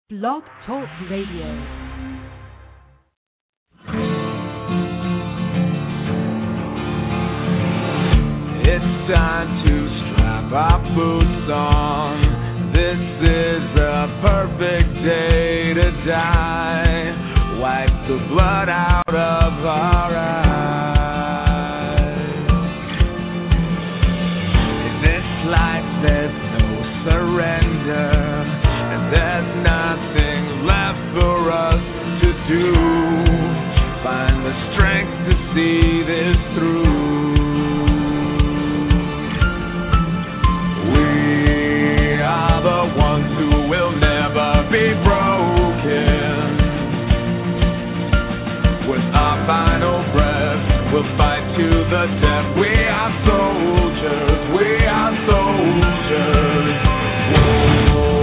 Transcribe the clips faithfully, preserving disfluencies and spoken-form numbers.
Blog Talk Radio. It's time to strap our boots on. This is a perfect day to die. Wipe the blood out of our eyes. In this life there's no surrender, and there's nothing left for us to do. Find the strength to see this through. The ones who will never be broken. With our final breath, we'll fight to the death. We are soldiers, we are soldiers. Whoa.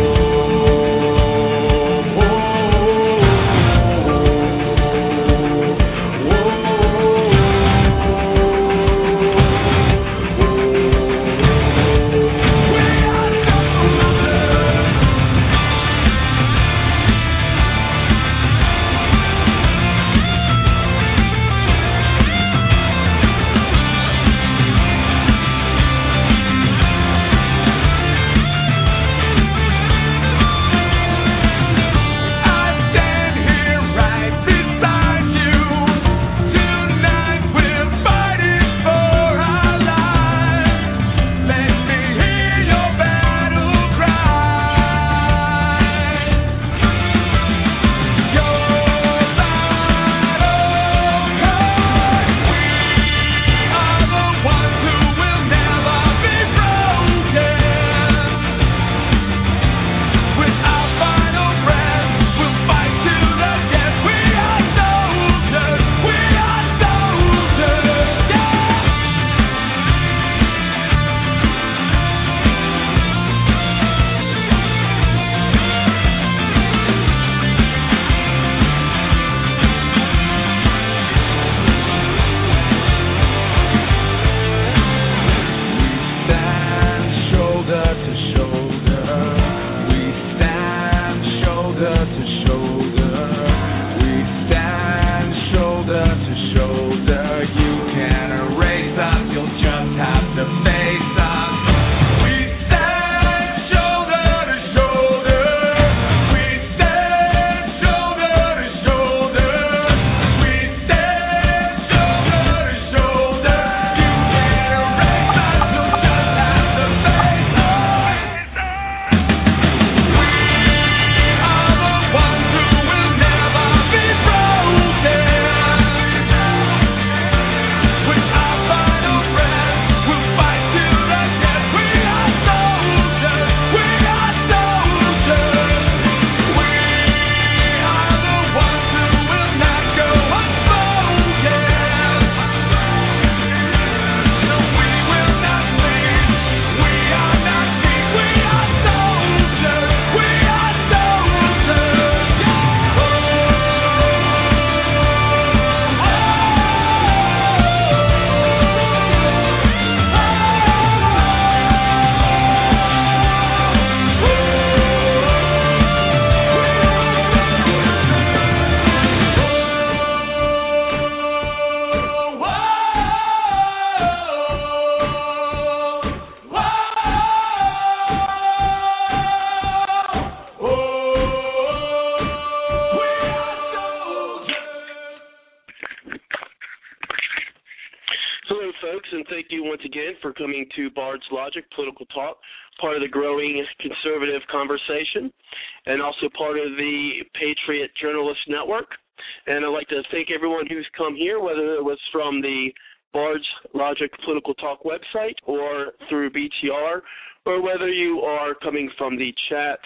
To Bard's Logic, Political Talk, part of the growing conservative conversation, and also part of the Patriot Journalist Network. And I'd like to thank everyone who's come here, whether it was from the Bard's Logic Political Talk website or through B T R, or whether you are coming from the chat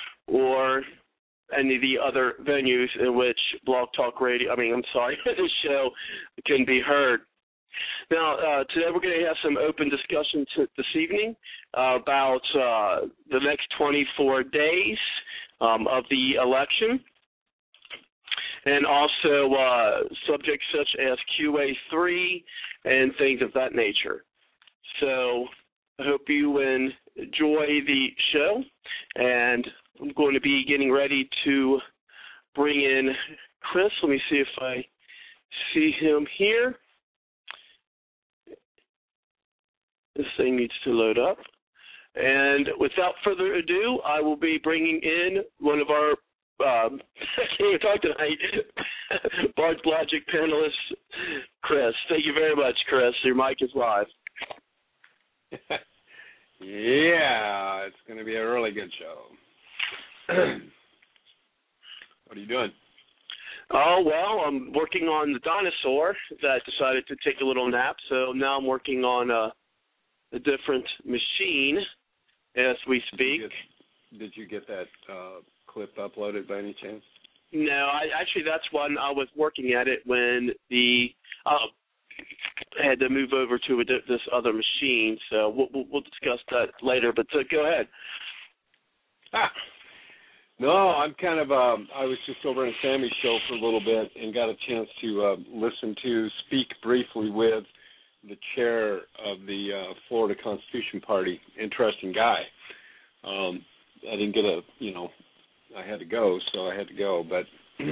or any of the other venues in which Blog Talk Radio, I mean, I'm sorry, the show can be heard. Now, uh, today we're going to have some open discussion t- this evening uh, about uh, the next twenty-four days um, of the election, and also uh, subjects such as Q A three and things of that nature. So I hope you enjoy the show, and I'm going to be getting ready to bring in Chris. Let me see if I see him here. This thing needs to load up. And without further ado, I will be bringing in one of our, um, I can't even talk tonight, Bard's Logic panelist, Chris. Thank you very much, Chris. Your mic is live. Yeah, it's going to be a really good show. What are you doing? Oh, well, I'm working on the dinosaur that decided to take a little nap, so now I'm working on a, a different machine as we speak. Did you get, did you get that uh, clip uploaded by any chance? No, I, actually that's when I was working at it when the uh, I had to move over to a, this other machine, so we'll, we'll, we'll discuss that later, but uh, go ahead. Ah. No, I'm kind of, um, I was just over on Sammy's show for a little bit and got a chance to uh, listen to, speak briefly with the chair of the uh, Florida Constitution Party. Interesting guy. Um, I didn't get a, you know, I had to go, so I had to go, but,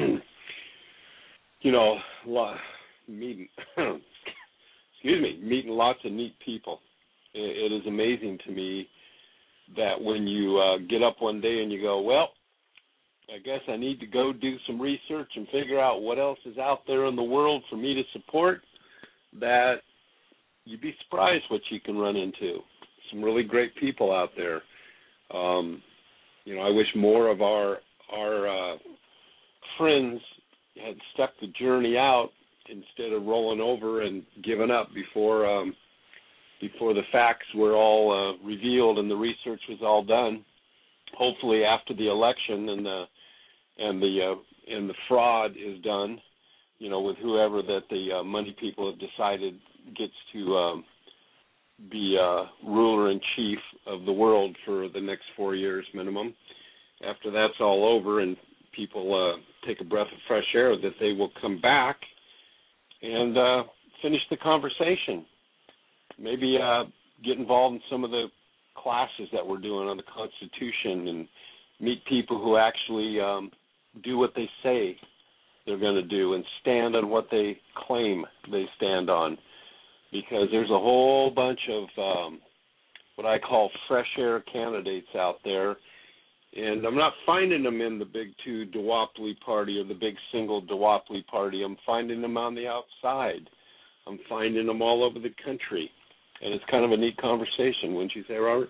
you know, lot, meeting, excuse me, meeting lots of neat people. It, it is amazing to me that when you uh, get up one day and you go, well, I guess I need to go do some research and figure out what else is out there in the world for me to support, that you'd be surprised what you can run into. Some really great people out there. Um, you know, I wish more of our our uh, friends had stuck the journey out instead of rolling over and giving up before um, before the facts were all uh, revealed and the research was all done. Hopefully, after the election and the and the uh, and the fraud is done, you know, with whoever that the uh, money people have decided gets to um, be uh, ruler in chief of the world for the next four years minimum. After that's all over and people uh, take a breath of fresh air, that they will come back and uh, finish the conversation. Maybe uh, get involved in some of the classes that we're doing on the Constitution and meet people who actually um, do what they say they're going to do and stand on what they claim they stand on. Because there's a whole bunch of um, what I call fresh air candidates out there, and I'm not finding them in the big two duopoly party or the big single duopoly party. I'm finding them on the outside. I'm finding them all over the country, and it's kind of a neat conversation, wouldn't you say, Robert?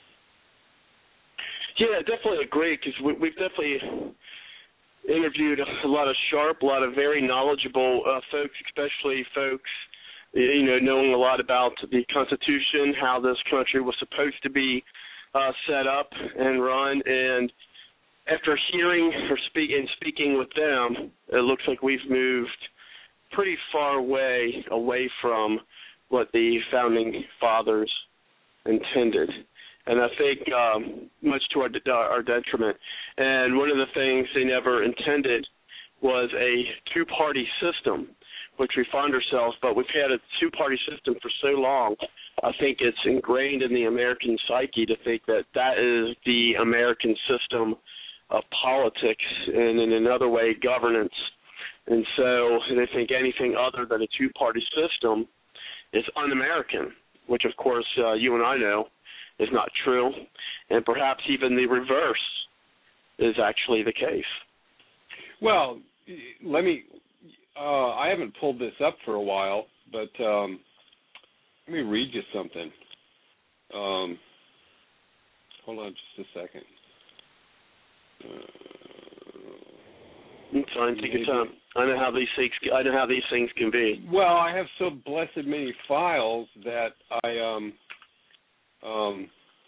Yeah, definitely agree, because we, we've definitely interviewed a lot of sharp, a lot of very knowledgeable uh, folks, especially folks, you know, knowing a lot about the Constitution, how this country was supposed to be uh, set up and run. And after hearing or speak, and speaking with them, it looks like we've moved pretty far away, away from what the Founding Fathers intended. And I think um, much to our, our detriment. And one of the things they never intended was a two-party system, which we find ourselves, but we've had a two-party system for so long, I think it's ingrained in the American psyche to think that that is the American system of politics and, in another way, governance. And so they think anything other than a two-party system is un-American, which, of course, uh, you and I know is not true, and perhaps even the reverse is actually the case. Well, let me... Uh, I haven't pulled this up for a while, but um, let me read you something. Um, hold on just a second. Uh, it's fine. Take your time. I know how these things. I know how these things can be. Well, I have so blessed many files that I um um.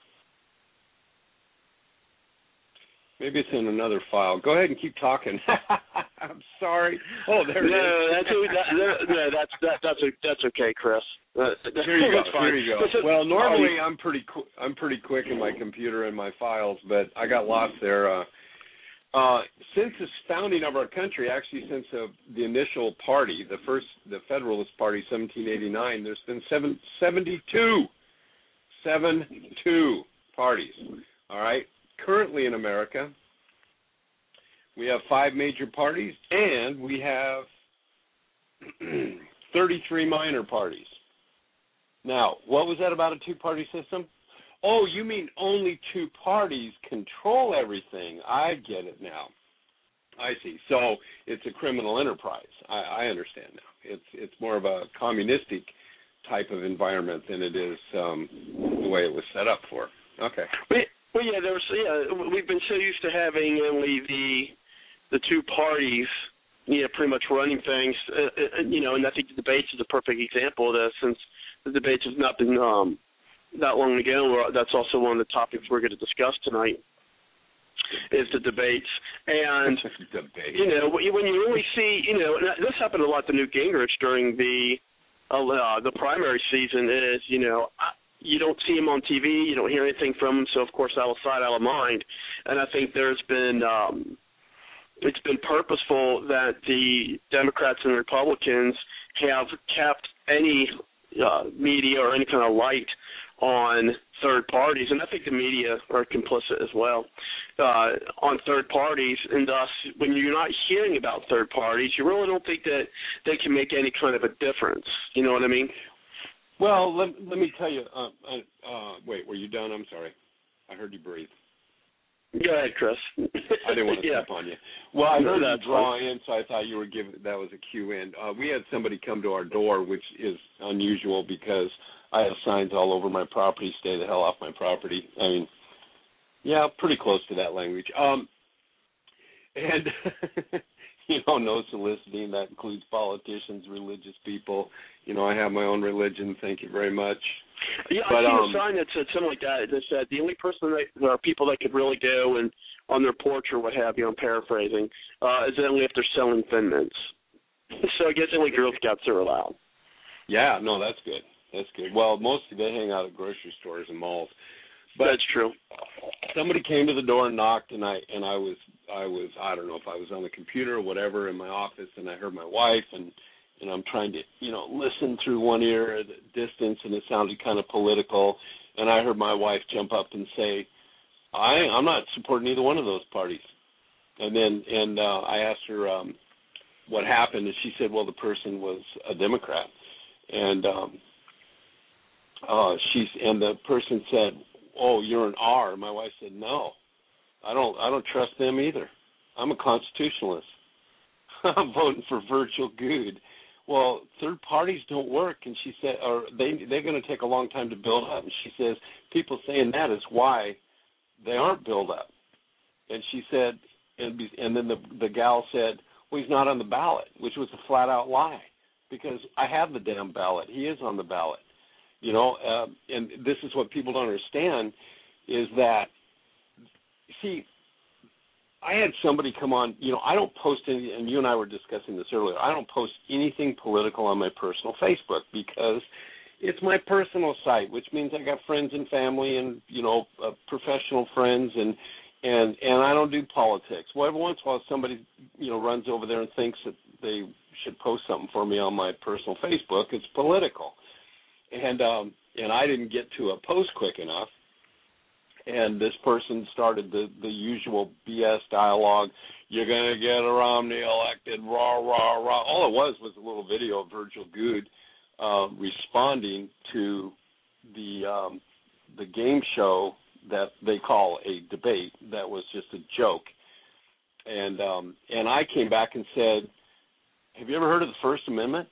Maybe it's in another file. Go ahead and keep talking. I'm sorry. Oh, there it no, is. That's, that, no, that's that, that's that's okay, Chris. Uh, Here you go. Fine. Here you go. Well, normally I'm pretty qu- I'm pretty quick in my computer and my files, but I got lost there. Uh, uh, since the founding of our country, actually since uh, the initial party, the first, the Federalist Party, seventeen eighty-nine, there's been seven, seventy-two, seven, two parties. All right. currently in America, we have five major parties, and we have thirty-three minor parties. Now, what was that about a two-party system? Oh, you mean only two parties control everything. I get it now. I see. So it's a criminal enterprise. I, I understand now. It's it's more of a communistic type of environment than it is um, the way it was set up for. Okay. Well, yeah, there was. Yeah, we've been so used to having only the the two parties, you know, pretty much running things. Uh, you know, and I think the debates is a perfect example of this, since the debates have not been um, that long ago. That's also one of the topics we're going to discuss tonight. Is the debates. And, Debate. you know, when you really see, you know, and this happened a lot to Newt Gingrich during the uh, the primary season, is, you know, you don't see him on T V, you don't hear anything from him, so, of course, out of sight, out of mind. And I think there's been, um, it's been purposeful that the Democrats and Republicans have kept any uh, media or any kind of light on third parties, and I think the media are complicit as well, uh, on third parties, and thus, when you're not hearing about third parties, you really don't think that they can make any kind of a difference. You know what I mean? Well, let, let me tell you, uh, uh, wait, were you done? I'm sorry. I heard you breathe. Go ahead, Chris. I didn't want to yeah. step on you. Well, I heard no, you draw fun. in, so I thought you were giving, that was a cue in. Uh, we had somebody come to our door, which is unusual because I have signs all over my property, stay the hell off my property. I mean, yeah, pretty close to that language. Um, and, you know, no soliciting, that includes politicians, religious people. You know, I have my own religion, thank you very much. Yeah, but, I seen um, a sign that said something like that. That said, the only person that, or people that could really go and on their porch or what have you, I'm paraphrasing, uh, is only if they're selling Thin Mints. So I guess only Girl Scouts are allowed. Yeah, no, that's good. That's good. Well, mostly they hang out at grocery stores and malls. But that's true. Somebody came to the door and knocked, and I and I was I was I don't know if I was on the computer or whatever in my office, and I heard my wife, and and I'm trying to you know listen through one ear at a distance, and it sounded kind of political, and I heard my wife jump up and say, I I'm not supporting either one of those parties, and then and uh, I asked her um, what happened, and she said, well, the person was a Democrat, and um, Uh, she's and the person said, "Oh, you're an R." My wife said, "No, I don't. I don't trust them either. I'm a constitutionalist. I'm voting for Virgil Goode." Well, third parties don't work, and she said, or they they're going to take a long time to build up. And she says, people saying that is why they aren't built up. And she said, and and then the the gal said, "Well, he's not on the ballot," which was a flat out lie, because I have the damn ballot. He is on the ballot. You know, uh, and this is what people don't understand is that, see, I had somebody come on, you know, I don't post any, and you and I were discussing this earlier, I don't post anything political on my personal Facebook because it's my personal site, which means I got friends and family and, you know, uh, professional friends, and, and, and I don't do politics. Well, every once in a while somebody, you know, runs over there and thinks that they should post something for me on my personal Facebook. It's political. And um, and I didn't get to a post quick enough, and this person started the, the usual B S dialogue. You're going to get a Romney elected, rah, rah, rah. All it was was a little video of Virgil Goode uh, responding to the um, the game show that they call a debate that was just a joke. And um, and I came back and said, have you ever heard of the First Amendment?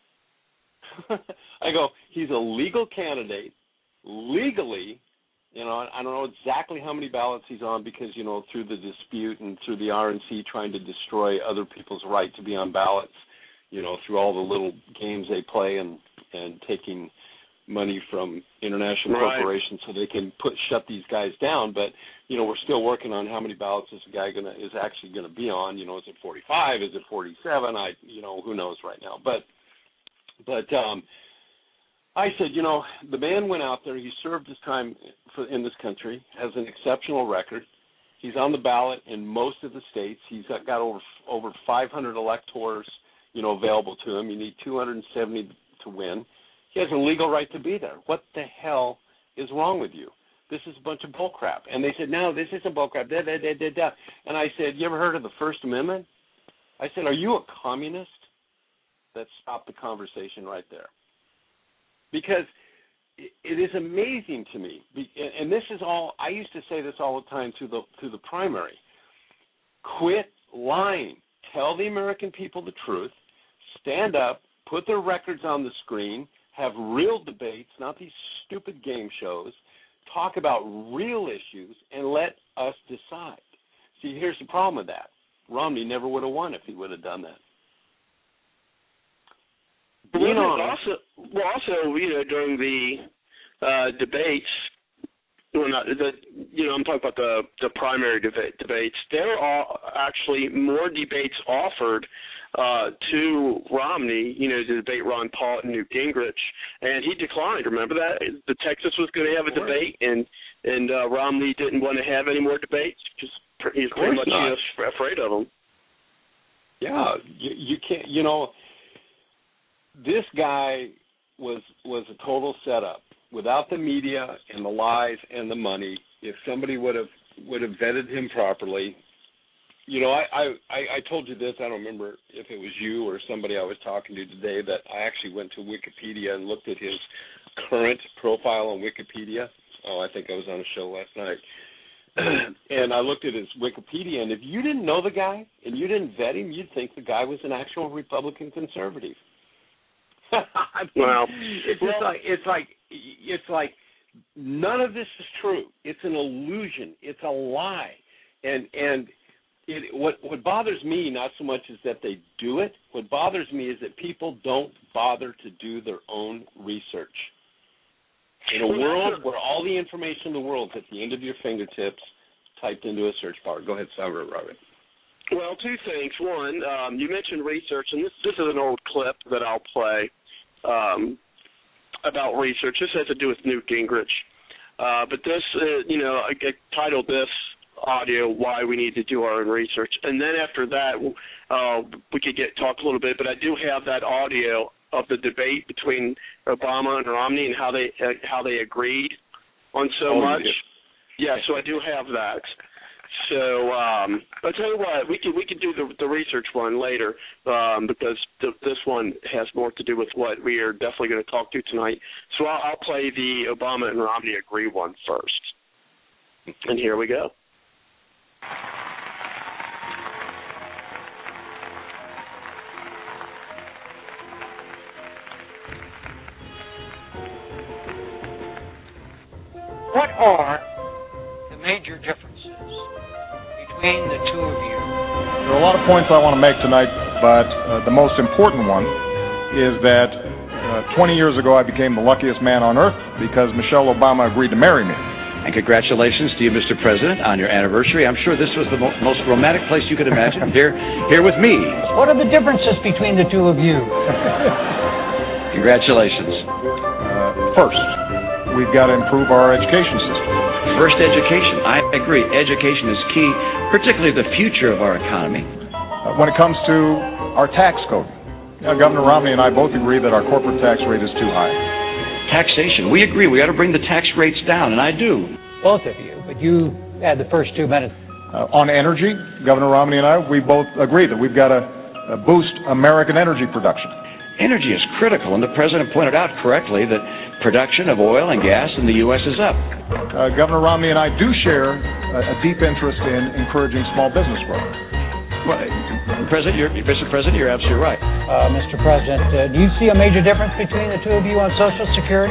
I go, he's a legal candidate, legally, you know, I don't know exactly how many ballots he's on because, you know, through the dispute and through the R N C trying to destroy other people's right to be on ballots, you know, through all the little games they play and, and taking money from international right. corporations so they can put shut these guys down. But, you know, we're still working on how many ballots this guy gonna is actually going to be on. You know, is it forty-five? Is it forty-seven? I, you know, who knows right now. But But um, I said, you know, the man went out there. He served his time for, in this country, has an exceptional record. He's on the ballot in most of the states. He's got, got over over five hundred electors, you know, available to him. You need two hundred seventy to win. He has a legal right to be there. What the hell is wrong with you? this is a bunch of bull crap. And they said, no, this isn't bull crap. Da, da, da, da, da. And I said, you ever heard of the First Amendment? I said, are you a communist? That stopped the conversation right there. Because it is amazing to me, and this is all, I used to say this all the time to the to the primary. Quit lying. Tell the American people the truth. Stand up, put their records on the screen, have real debates, not these stupid game shows. Talk about real issues and let us decide. See, here's the problem with that. Romney never would have won if he would have done that. Being well, also, well, also, you know, during the uh, debates, well, not the, you know, I'm talking about the the primary deba- debates. There are actually more debates offered uh, to Romney, you know, to debate Ron Paul and Newt Gingrich, and he declined. Remember that the Texas was going to have a debate, and and uh, Romney didn't want to have any more debates because he's pretty much you know, afraid of them. Yeah, you, you can't, you know. This guy was was a total setup. Without the media and the lies and the money, if somebody would have would have vetted him properly, you know, I, I, I told you this, I don't remember if it was you or somebody I was talking to today, that I actually went to Wikipedia and looked at his current profile on Wikipedia. Oh, I think I was on a show last night. And I looked at his Wikipedia, and if you didn't know the guy and you didn't vet him, you'd think the guy was an actual Republican conservative. I mean, well, it's just like it's like it's like none of this is true. It's an illusion. It's a lie. And and it, what what bothers me not so much is that they do it. What bothers me is that people don't bother to do their own research. In a world where all the information in the world is at the end of your fingertips, typed into a search bar. Go ahead, Sarah, Robert. Well, two things. One, um, you mentioned research, and this this is an old clip that I'll play um, about research. This has to do with Newt Gingrich. Uh, but this, uh, you know, I, I titled this audio, Why We Need to Do Our Own Research. And then after that, uh, we could get talk a little bit, but I do have that audio of the debate between Obama and Romney and how they uh, how they agreed on so oh, much. Yeah. yeah, so I do have that. So um, I'll tell you what, we can we can do the the research one later um, because th- this one has more to do with what we are definitely going to talk to tonight. So I'll, I'll play the Obama and Romney agree one first, and here we go. What are the major differences between the two of you? There are a lot of points I want to make tonight, but uh, the most important one is that uh, twenty years ago I became the luckiest man on earth because Michelle Obama agreed to marry me. And congratulations to you, Mister President, on your anniversary. I'm sure this was the mo- most romantic place you could imagine, here, here with me. What are the differences between the two of you? Congratulations. Uh, first, we've got to improve our education system. First, education. I agree. Education is key, particularly the future of our economy. Uh, when it comes to our tax code, uh, Governor Romney and I both agree that our corporate tax rate is too high. Taxation. We agree. We ought to bring the tax rates down, and I do. Both of you, but you had the first two minutes. Uh, on energy, Governor Romney and I, we both agree that we've got to uh, boost American energy production. Energy is critical, and the President pointed out correctly that production of oil and gas in the U S is up. Uh, Governor Romney and I do share a, a deep interest in encouraging small business growth. Well, President, you're, Mister President, you're absolutely right. Uh, Mister President, uh, do you see a major difference between the two of you on Social Security?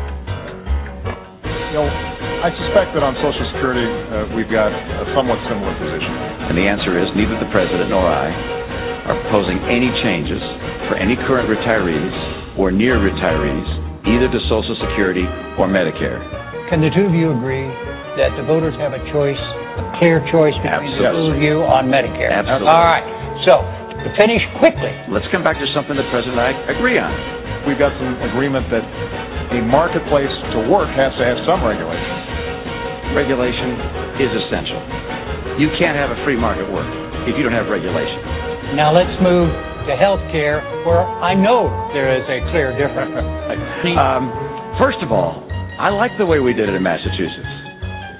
You know, I suspect that on Social Security uh, we've got a somewhat similar position. And the answer is neither the President nor I are proposing any changes for any current retirees or near retirees, either to Social Security or Medicare. Can the two of you agree that the voters have a choice, a clear choice between Absolutely. the two of you on Medicare? Absolutely. All right. So, to finish quickly. Let's come back to something the President and I agree on. We've got some agreement that a marketplace to work has to have some regulation. Regulation is essential. You can't have a free market work if you don't have regulation. Now let's move to health care, where I know there is a clear difference. um, first of all, I like the way we did it in Massachusetts.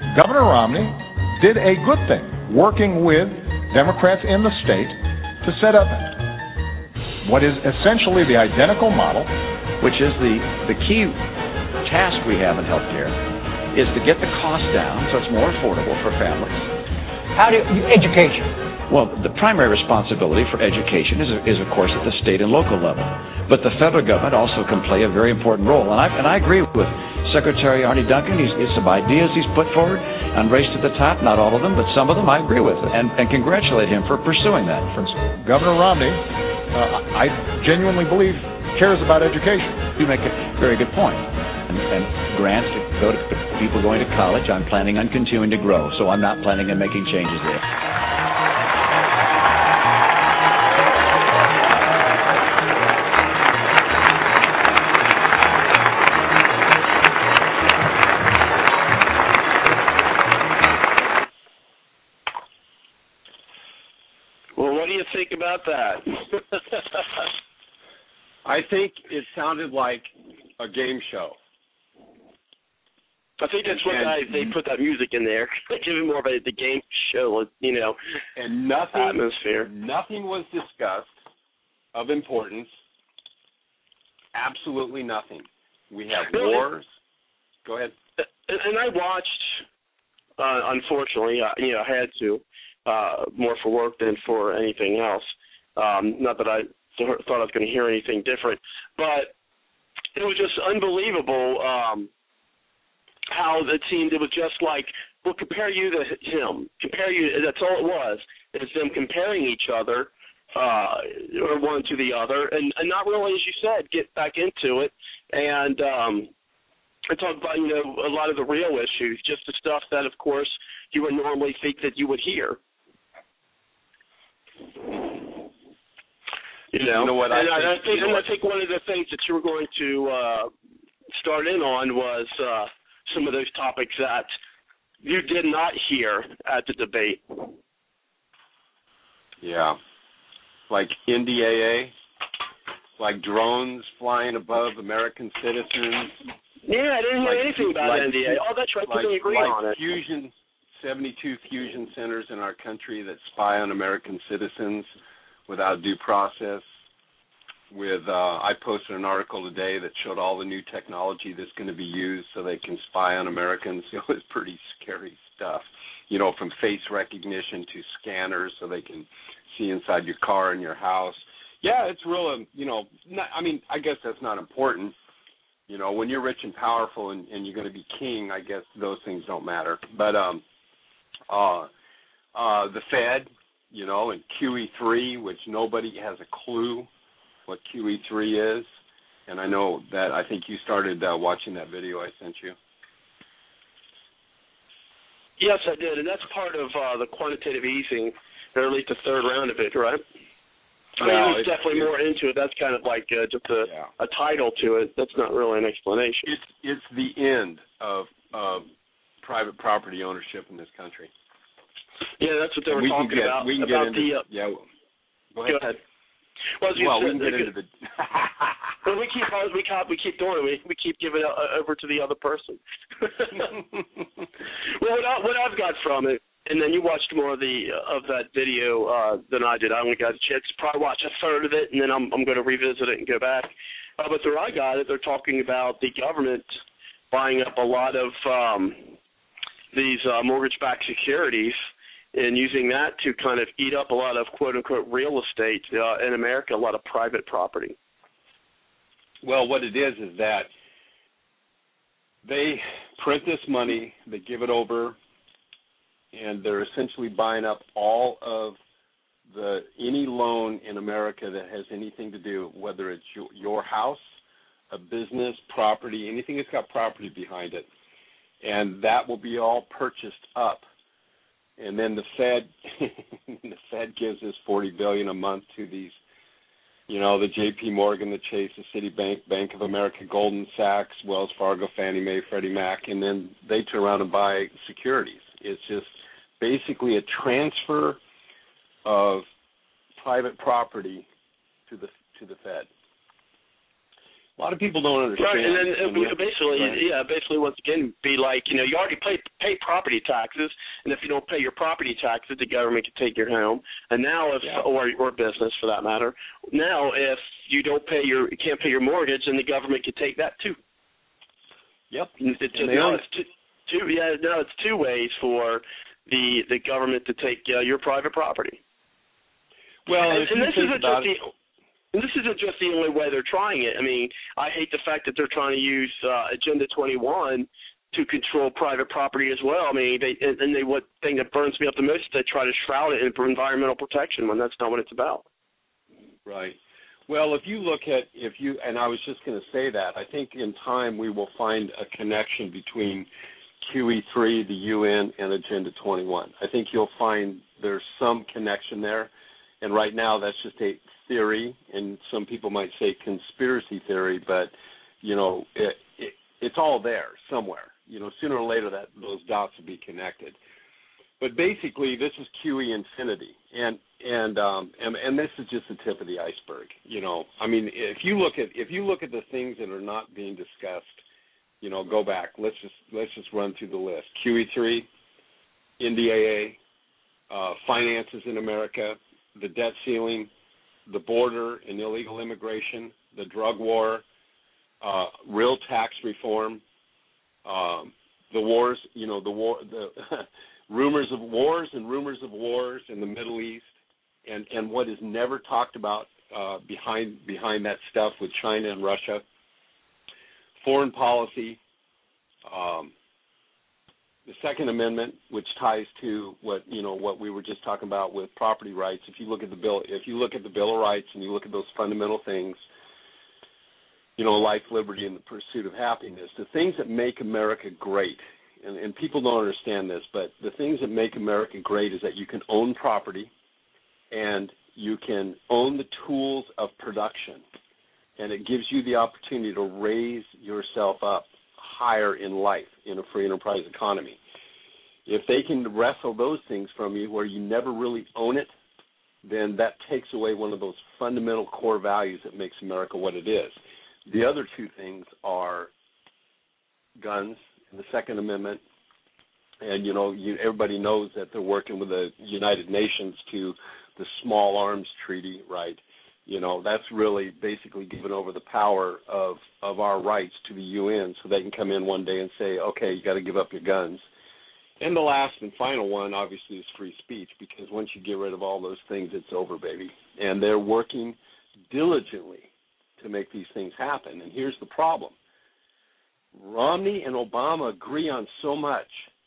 Governor Romney did a good thing, working with Democrats in the state to set up what is essentially the identical model. Which is the, the key task we have in healthcare, is to get the cost down so it's more affordable for families. How do you, education? Well, the primary responsibility for education is, is, of course, at the state and local level. But the federal government also can play a very important role. And I, and I agree with Secretary Arne Duncan. He's, he's some ideas he's put forward on Race to the Top, not all of them, but some of them I agree with, and, and congratulate him for pursuing that. For instance, Governor Romney, uh, I genuinely believe, cares about education. You make a very good point. And, and grants to go to people going to college, I'm planning on continuing to grow, so I'm not planning on making changes there. Well, what do you think about that? I think it sounded like a game show. I think that's why they put that music in there. Give it more of a the game show, you know, and nothing, atmosphere. Nothing was discussed of importance. Absolutely nothing. We have wars. Go ahead. And I watched, uh, unfortunately, uh, you know, I had to, uh, more for work than for anything else. Um, not that I thought I was going to hear anything different, but it was just unbelievable um, how it seemed. It was just like, well, compare you to him. Compare you. That's all it was. It's them comparing each other, uh, or one to the other, and, and not really, as you said, get back into it and um, and talk about, you know, a lot of the real issues, just the stuff that, of course, you would normally think that you would hear. You know, you know what, and I, I, think, I think, you know and what? I think one of the things that you were going to uh, start in on was uh, some of those topics that you did not hear at the debate. Yeah, like N D A A, like drones flying above American citizens. Yeah, I didn't hear like, anything about like, N D A A. Oh, that's right, like, we agree like on it. Fusion, seventy-two fusion centers in our country that spy on American citizens without due process. With uh, I posted an article today that showed all the new technology that's going to be used so they can spy on Americans. It was pretty scary stuff, you know, from face recognition to scanners so they can see inside your car and your house. Yeah, it's real, um, you know, not, I mean, I guess that's not important. You know, when you're rich and powerful and, and you're going to be king, I guess those things don't matter. But um, uh, uh, the Fed, you know, and Q E three, which nobody has a clue what Q E three is, and I know that I think you started uh, watching that video I sent you. Yes, I did, and that's part of uh, the quantitative easing, or at least the third round of it, right? I mean, Well, there's it's, definitely it's, more into it. That's kind of like uh, just a, yeah. a title to it. That's not really an explanation. It's it's the end of uh, private property ownership in this country. Yeah, that's what they were we talking get, about. We can about get into the, uh, yeah. Go ahead. Go ahead. Well, as you well said, we can get into the. well, we keep we keep we keep doing it. We we keep giving it over to the other person. Well, what, I, what I've got from it, and then you watched more of the of that video uh, than I did. I only got a chance to probably watch a third of it, and then I'm I'm going to revisit it and go back. Uh, but where I got it, they're talking about the government buying up a lot of um, these uh, mortgage-backed securities and using that to kind of eat up a lot of quote-unquote real estate uh, in America, a lot of private property. Well, what it is is that they print this money, they give it over, and they're essentially buying up all of the any loan in America that has anything to do, whether it's your, your house, a business, property, anything that's got property behind it, and that will be all purchased up. And then the Fed, the Fed gives us forty billion dollars a month to these, you know, the J P Morgan, the Chase, the Citibank, Bank of America, Goldman Sachs, Wells Fargo, Fannie Mae, Freddie Mac, and then they turn around and buy securities. It's just basically a transfer of private property to the to the Fed. A lot of people don't understand. Right, and then uh, and basically, right. yeah, basically, once again, be like, you know, you already pay pay property taxes, and if you don't pay your property taxes, the government can take your home. And now, if yeah. or or business for that matter, now if you don't pay your, you can't pay your mortgage, then the government can take that too. Yep. It's, and now it's two, two, yeah, now it's two ways for the the government to take uh, your private property. Well, and, if and you this think isn't about just the. And this isn't just the only way they're trying it. I mean, I hate the fact that they're trying to use uh, Agenda twenty-one to control private property as well. I mean, they and, and they what thing that burns me up the most is they try to shroud it in environmental protection when that's not what it's about. Right. Well, if you look at if you and I was just going to say that I think in time we will find a connection between Q E three, the U N, and Agenda twenty-one. I think you'll find there's some connection there, and right now that's just a theory, and some people might say conspiracy theory, but you know it, it, it's all there somewhere. You know, sooner or later that those dots will be connected. But basically, this is Q E infinity, and and um, and and this is just the tip of the iceberg. You know, I mean, if you look at if you look at the things that are not being discussed, you know, go back. Let's just let's just run through the list. Q E three, N D A A, uh, finances in America, the debt ceiling, the border and illegal immigration, the drug war, uh, real tax reform, um, the wars, you know, the war, the rumors of wars and rumors of wars in the Middle East, and, and what is never talked about uh, behind behind that stuff with China and Russia, foreign policy, um, the Second Amendment, which ties to what you know what we were just talking about with property rights. If you look at the bill, if you look at the Bill of Rights and you look at those fundamental things, you know, life, liberty, and the pursuit of happiness, the things that make America great, and, and people don't understand this, but the things that make America great is that you can own property and you can own the tools of production, and it gives you the opportunity to raise yourself up higher in life in a free enterprise economy. If they can wrestle those things from you where you never really own it, then that takes away one of those fundamental core values that makes America what it is. The other two things are guns and the Second Amendment. And, you know, you, everybody knows that they're working with the United Nations to the Small Arms Treaty, right? You know, that's really basically giving over the power of, of our rights to the U N so they can come in one day and say, okay, you got to give up your guns. And the last and final one, obviously, is free speech, because once you get rid of all those things, it's over, baby. And they're working diligently to make these things happen. And here's the problem. Romney and Obama agree on so much.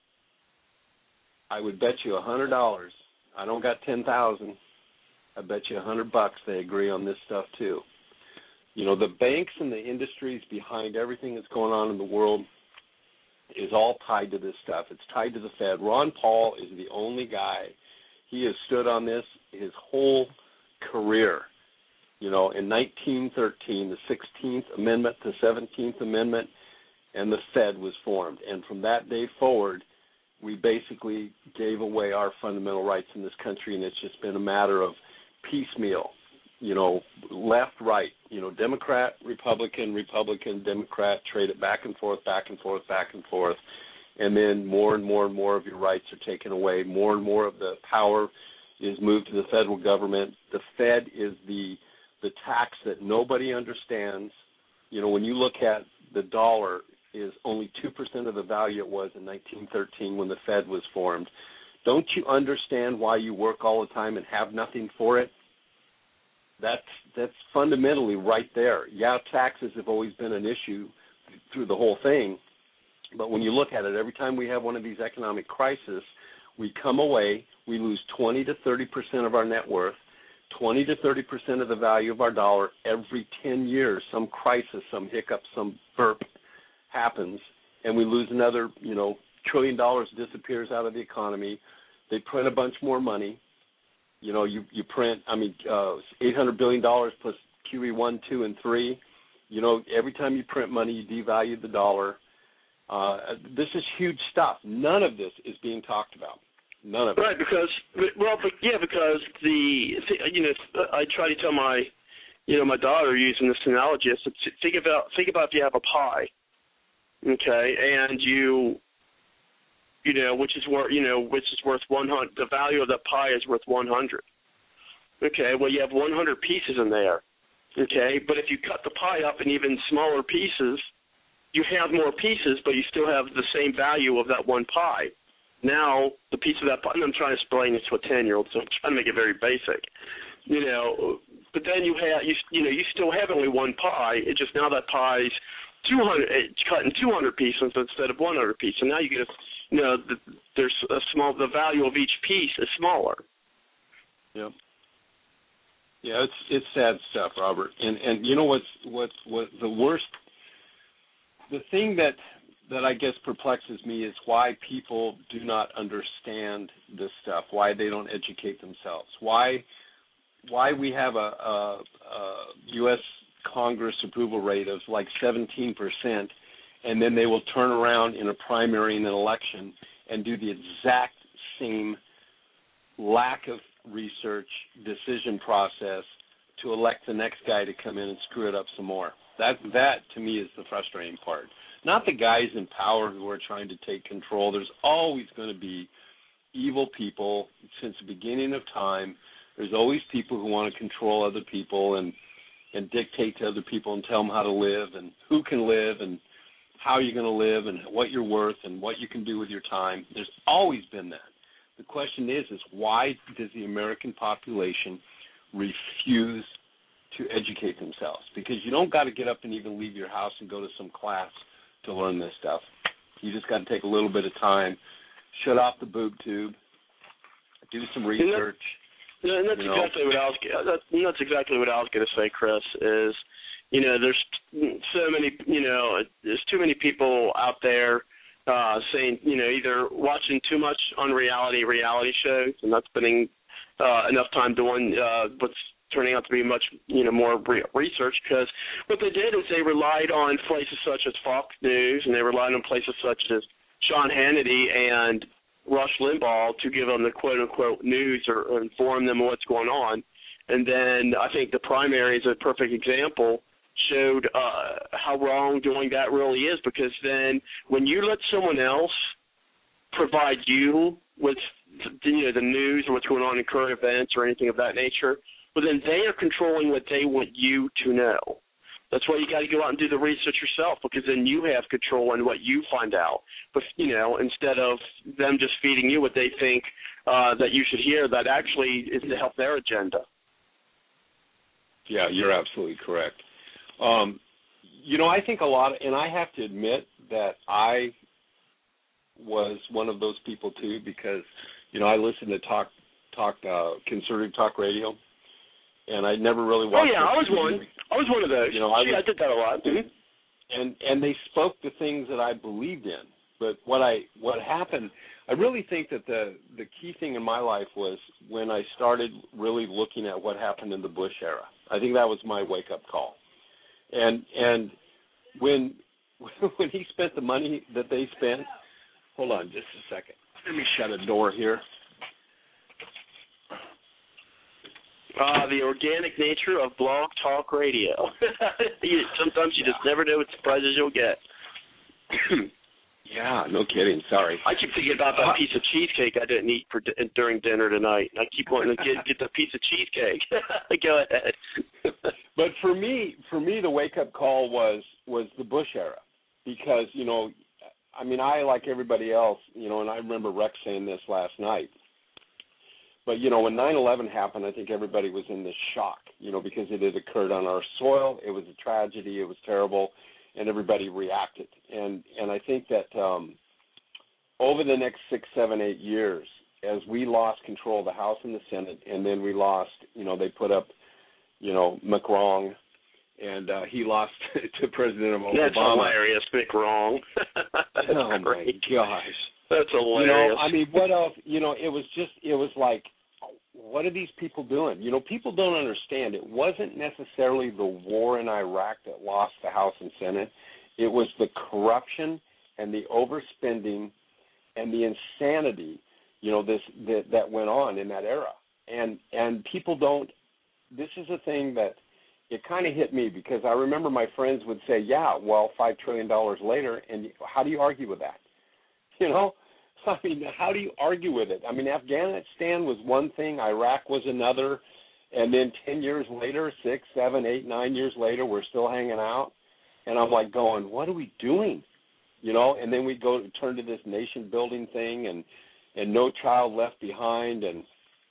I would bet you a hundred dollars. I don't got ten thousand. I bet you a hundred bucks they agree on this stuff too. You know, the banks and the industries behind everything that's going on in the world is all tied to this stuff. It's tied to the Fed. Ron Paul is the only guy. He has stood on this his whole career. You know, in nineteen thirteen, the sixteenth Amendment, the seventeenth Amendment, and the Fed was formed. And from that day forward, we basically gave away our fundamental rights in this country, and it's just been a matter of piecemeal, you know, left, right, you know, Democrat, Republican, Republican, Democrat, trade it back and forth, back and forth, back and forth, and then more and more and more of your rights are taken away. More and more of the power is moved to the federal government. The Fed is the the tax that nobody understands. You know, when you look at the dollar, is only two percent of the value it was in nineteen thirteen when the Fed was formed. Don't you understand why you work all the time and have nothing for it? That's that's fundamentally right there. Yeah, taxes have always been an issue through the whole thing, but when you look at it, every time we have one of these economic crises, we come away, we lose twenty to thirty percent of our net worth, twenty to thirty percent of the value of our dollar every ten years. Some crisis, some hiccup, some burp happens, and we lose another, you know, trillion dollars disappears out of the economy. They print a bunch more money. You know, you, you print, I mean, uh, eight hundred billion dollars plus Q E one, two, and three. You know, every time you print money, you devalue the dollar. Uh, this is huge stuff. None of this is being talked about. None of it. Right, because, well, but yeah, because the, you know, I try to tell my you know, my daughter using this analogy. I said, think about think about if you have a pie, okay, and you, you know, which is worth, you know, which is worth one hundred. The value of that pie is worth one hundred. Okay, well, you have one hundred pieces in there. Okay, but if you cut the pie up in even smaller pieces, you have more pieces, but you still have the same value of that one pie. Now, the piece of that pie, and I'm trying to explain this to a ten-year-old, so I'm trying to make it very basic. You know, but then you have, you, you know, you still have only one pie. It's just now that pie's two hundred, it's cut in two hundred pieces instead of one hundred pieces. So now you get, a, you know, the, there's a small, the value of each piece is smaller. Yep. Yeah, it's it's sad stuff, Robert. And and you know what's what's what the worst, the thing that that I guess perplexes me is why people do not understand this stuff, why they don't educate themselves, why why we have a, a, a U S Congress approval rate of like seventeen percent, and then they will turn around in a primary in an election and do the exact same lack of research decision process to elect the next guy to come in and screw it up some more. That that to me is the frustrating part. Not the guys in power who are trying to take control. There's always going to be evil people since the beginning of time. There's always people who want to control other people and and dictate to other people and tell them how to live and who can live and how you're going to live and what you're worth and what you can do with your time. There's always been that. The question is, is why does the American population refuse to educate themselves? Because you don't got to get up and even leave your house and go to some class to learn this stuff. You just got to take a little bit of time, shut off the boob tube, do some research. And, that, and that's you know. exactly what I was. That's, that's exactly what I was going to say, Chris. Is you know, there's so many. You know, there's too many people out there. Uh, saying, you know, either watching too much unreality reality shows and not spending uh, enough time doing uh, what's turning out to be much, you know, more re- research, because what they did is they relied on places such as Fox News and they relied on places such as Sean Hannity and Rush Limbaugh to give them the quote-unquote news or, or inform them of what's going on. And then I think the primary is a perfect example, showed uh, how wrong doing that really is, because then when you let someone else provide you with, you know, the news or what's going on in current events or anything of that nature, well, then they are controlling what they want you to know. That's why you got to go out and do the research yourself, because then you have control on what you find out. But, you know, instead of them just feeding you what they think uh, that you should hear, that actually is to help their agenda. Yeah, you're absolutely correct. Um, you know, I think a lot, of, and I have to admit that I was one of those people too, because, you know, I listened to talk, talk, uh, conservative talk radio, and I never really watched. Oh yeah, I was one. I was one of those. You know, I, yeah, was, I did that a lot. Mm-hmm. And and they spoke the things that I believed in. But what I what happened, I really think that the the key thing in my life was when I started really looking at what happened in the Bush era. I think that was my wake up call. And and when when he spent the money that they spent, hold on just a second. Let me shut a door here. Uh, the organic nature of blog talk radio. you, sometimes you yeah. just never know what surprises you'll get. Yeah, no kidding. Sorry. I keep thinking about that uh, piece of cheesecake I didn't eat for di- during dinner tonight. I keep wanting to get, get the piece of cheesecake. Go ahead. But for me, for me, the wake-up call was was the Bush era, because, you know, I mean, I, like everybody else, you know, and I remember Rex saying this last night, but, you know, when nine eleven happened, I think everybody was in this shock, you know, because it had occurred on our soil. It was a tragedy. It was terrible, and everybody reacted. And and I think that um, over the next six, seven, eight years, as we lost control of the House and the Senate, and then we lost, you know, they put up, you know, McWrong, and uh, he lost to President Obama. That's hilarious, McWrong. Oh, my gosh. That's hilarious. You know, I mean, what else? You know, it was just, it was like, what are these people doing? You know, people don't understand. It wasn't necessarily the war in Iraq that lost the House and Senate. It was the corruption and the overspending and the insanity, you know, this that, that went on in that era. And and people don't, this is a thing that it kind of hit me because I remember my friends would say, yeah, well, five trillion dollars later, and how do you argue with that? You know? I mean, how do you argue with it? I mean, Afghanistan was one thing, Iraq was another, and then ten years later, six, seven, eight, nine years later, we're still hanging out. And I'm like going, what are we doing? You know, and then we go turn to this nation-building thing and, and No Child Left Behind, and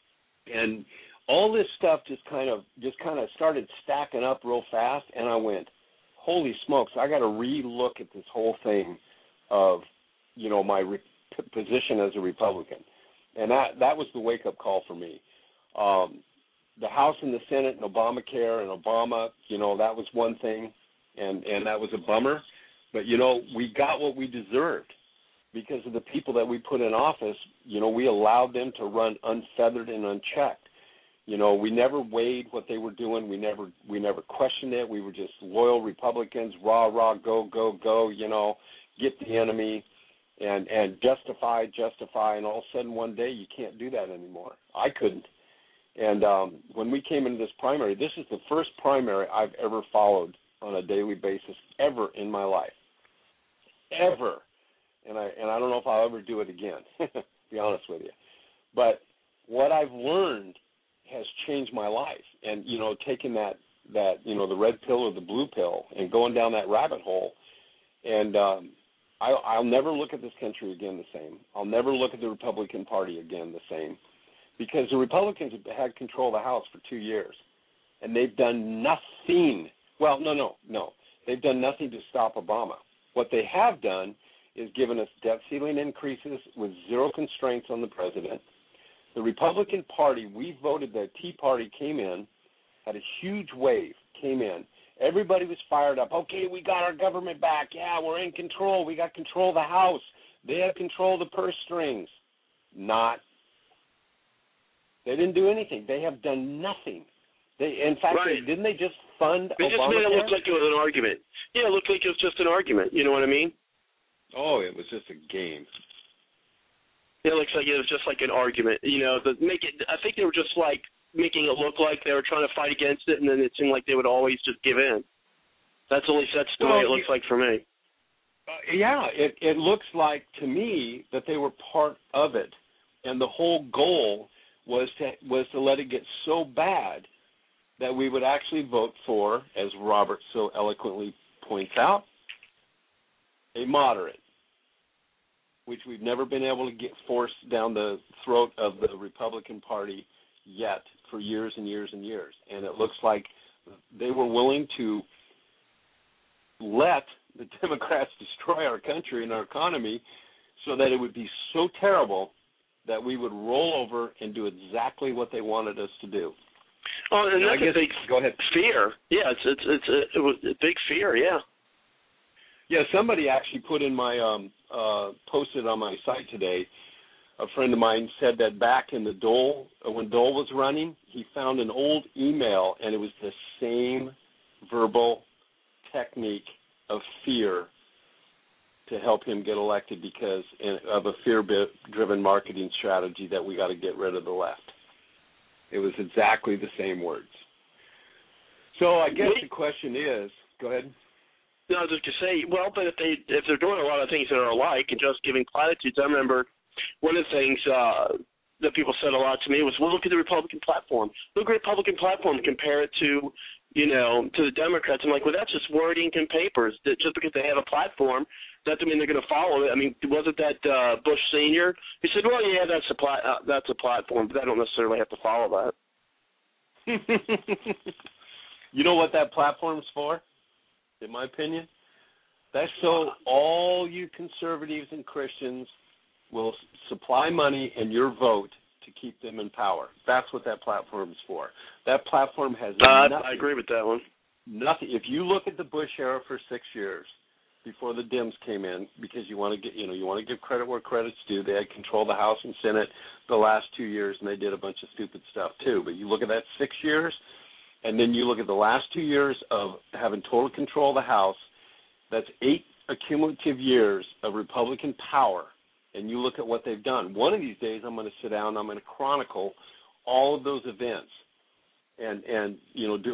and all this stuff just kind of just kind of started stacking up real fast, and I went, holy smokes, I got to re-look at this whole thing of, you know, my re- position as a Republican. And that, that was the wake-up call for me. Um, the House and the Senate and Obamacare and Obama, you know, that was one thing, and, and that was a bummer. But, you know, we got what we deserved because of the people that we put in office. You know, we allowed them to run unfeathered and unchecked. You know, we never weighed what they were doing. We never we never questioned it. We were just loyal Republicans, rah, rah, go, go, go, you know, get the enemy and, and justify, justify. And all of a sudden one day you can't do that anymore. I couldn't. And um, when we came into this primary, this is the first primary I've ever followed on a daily basis ever in my life. Ever. And I and I don't know if I'll ever do it again, to be honest with you. But what I've learned has changed my life. And, you know, taking that, that, you know, the red pill or the blue pill and going down that rabbit hole. And um, I, I'll never look at this country again the same. I'll never look at the Republican Party again the same. Because the Republicans have had control of the House for two years. And they've done nothing. Well, no, no, no. They've done nothing to stop Obama. What they have done is given us debt ceiling increases with zero constraints on the president. The Republican Party, we voted, the Tea Party came in, had a huge wave, came in. Everybody was fired up. Okay, we got our government back. Yeah, we're in control. We got control of the House. They have control of the purse strings. Not. They didn't do anything. They have done nothing. They, in fact, right. they, didn't they just fund They Obamacare? just made it look like it was an argument. Yeah, it looked like it was just an argument. You know what I mean? Oh, it was just a game. It looks like it was just like an argument. You know, the make it. I think they were just like making it look like they were trying to fight against it, and then it seemed like they would always just give in. That's at least that's the well, way it looks like for me. Uh, yeah, it, it looks like to me that they were part of it, and the whole goal was to was to let it get so bad that we would actually vote for, as Robert so eloquently points out, a moderate, which we've never been able to get forced down the throat of the Republican Party yet for years and years and years. And it looks like they were willing to let the Democrats destroy our country and our economy so that it would be so terrible that we would roll over and do exactly what they wanted us to do. Oh, and now, that's I guess, a big go ahead. fear. Yeah, it's it's it's a, it was a big fear. Yeah. Yeah, somebody actually put in my um, uh, posted on my site today. A friend of mine said that back in the Dole, when Dole was running, he found an old email, and it was the same verbal technique of fear to help him get elected because of a fear-driven marketing strategy that we got to get rid of the left. It was exactly the same words. So I guess the question is, go ahead. No, I was just to say, well, but if they if they're doing a lot of things that are alike and just giving platitudes, I remember one of the things uh, that people said a lot to me was, well, look at the Republican platform. Look at the Republican platform and compare it to, you know, to the Democrats. I'm like, well, that's just wording and papers. That just because they have a platform, that doesn't mean they're going to follow it. I mean, wasn't that uh, Bush Senior? He said, well, yeah, that's a pla- uh, that's a platform, but they don't necessarily have to follow that. You know what that platform's for? In my opinion, that's so all you conservatives and Christians will supply money and your vote to keep them in power. That's what that platform is for. That platform has uh, nothing. I agree with that one. Nothing. If you look at the Bush era for six years before the Dems came in, because you want to get, you know, you want to give credit where credit's due. They had control of the House and Senate the last two years, and they did a bunch of stupid stuff too. But you look at that six years. And then you look at the last two years of having total control of the House, that's eight accumulative years of Republican power, and you look at what they've done. One of these days I'm going to sit down and I'm going to chronicle all of those events and, and you know, do a,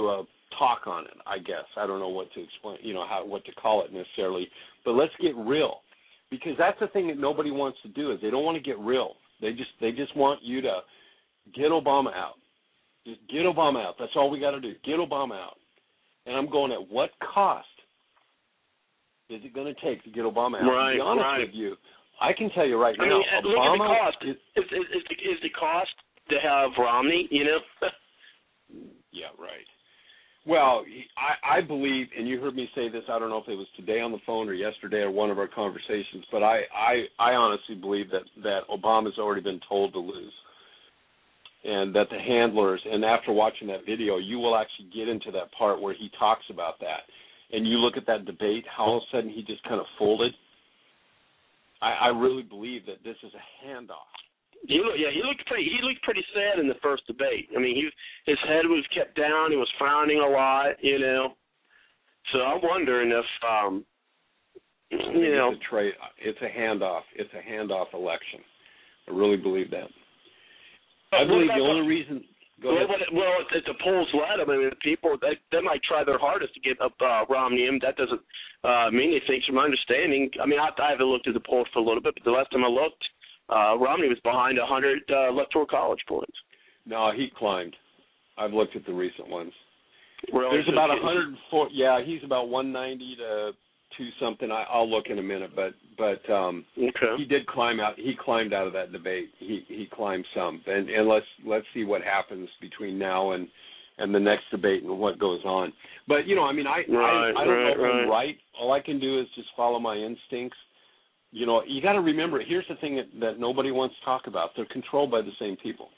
talk on it, I guess. I don't know what to explain, you know, how what to call it necessarily. But let's get real, because that's the thing that nobody wants to do is they don't want to get real. They just they just want you to get Obama out. Just get Obama out. That's all we got to do. Get Obama out. And I'm going, at what cost is it going to take to get Obama out? Right, to be honest right. with you, I can tell you right I now, mean, Obama look at the cost. is, Is, is, is, the, is the cost to have Romney, you know? yeah, right. Well, I, I believe, and you heard me say this, I don't know if it was today on the phone or yesterday or one of our conversations, but I, I, I honestly believe that, that Obama's already been told to lose. And that the handlers, and after watching that video, you will actually get into that part where he talks about that. And you look at that debate, how all of a sudden he just kind of folded. I, I really believe that this is a handoff. He looked, yeah, he looked pretty. He looked pretty sad in the first debate. I mean, he his head was kept down. He was frowning a lot, you know. So I'm wondering if, um, you know, it's a, tra- it's a handoff. It's a handoff election. I really believe that. I believe the only reason. Go well, ahead. well, if the polls let them, I mean, the people they, they might try their hardest to get up uh, Romney. And that doesn't uh, mean anything, from my understanding. I mean, I, I haven't looked at the polls for a little bit, but the last time I looked, uh, Romney was behind one hundred uh, electoral college points. No, he climbed. I've looked at the recent ones. Really? There's about one hundred four. Yeah, he's about one ninety to two something. I, I'll look in a minute, but but um, okay. he did climb out. He climbed out of that debate. He he climbed some, and and let's let's see what happens between now and and the next debate and what goes on. But you know, I mean, I right, I, I don't right, know if right. I'm right. All I can do is just follow my instincts. You know, you got to remember. Here's the thing that, that nobody wants to talk about. They're controlled by the same people.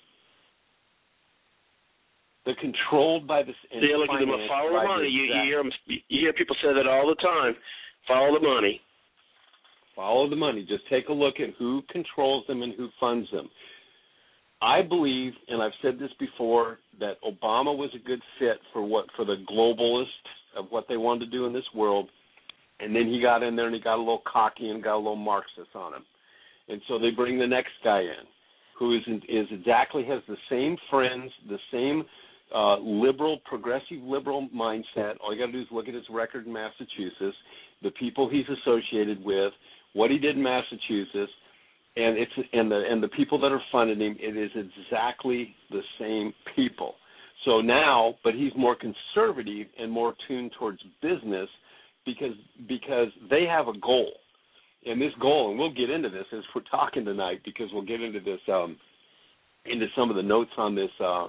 They're controlled by this. Yeah, look at them. Follow the money. You, you hear them, you hear people say that all the time. Follow the money. Follow the money. Just take a look at who controls them and who funds them. I believe, and I've said this before, that Obama was a good fit for what for the globalists of what they wanted to do in this world, and then he got in there and he got a little cocky and got a little Marxist on him, and so they bring the next guy in, who is is exactly has the same friends, the same uh, liberal, progressive liberal mindset. All you got to do is look at his record in Massachusetts, the people he's associated with, what he did in Massachusetts, and it's and the and the people that are funding him. It is exactly the same people. So now, but he's more conservative and more tuned towards business because because they have a goal, and this goal, and we'll get into this as we're talking tonight because we'll get into this um, into some of the notes on this uh,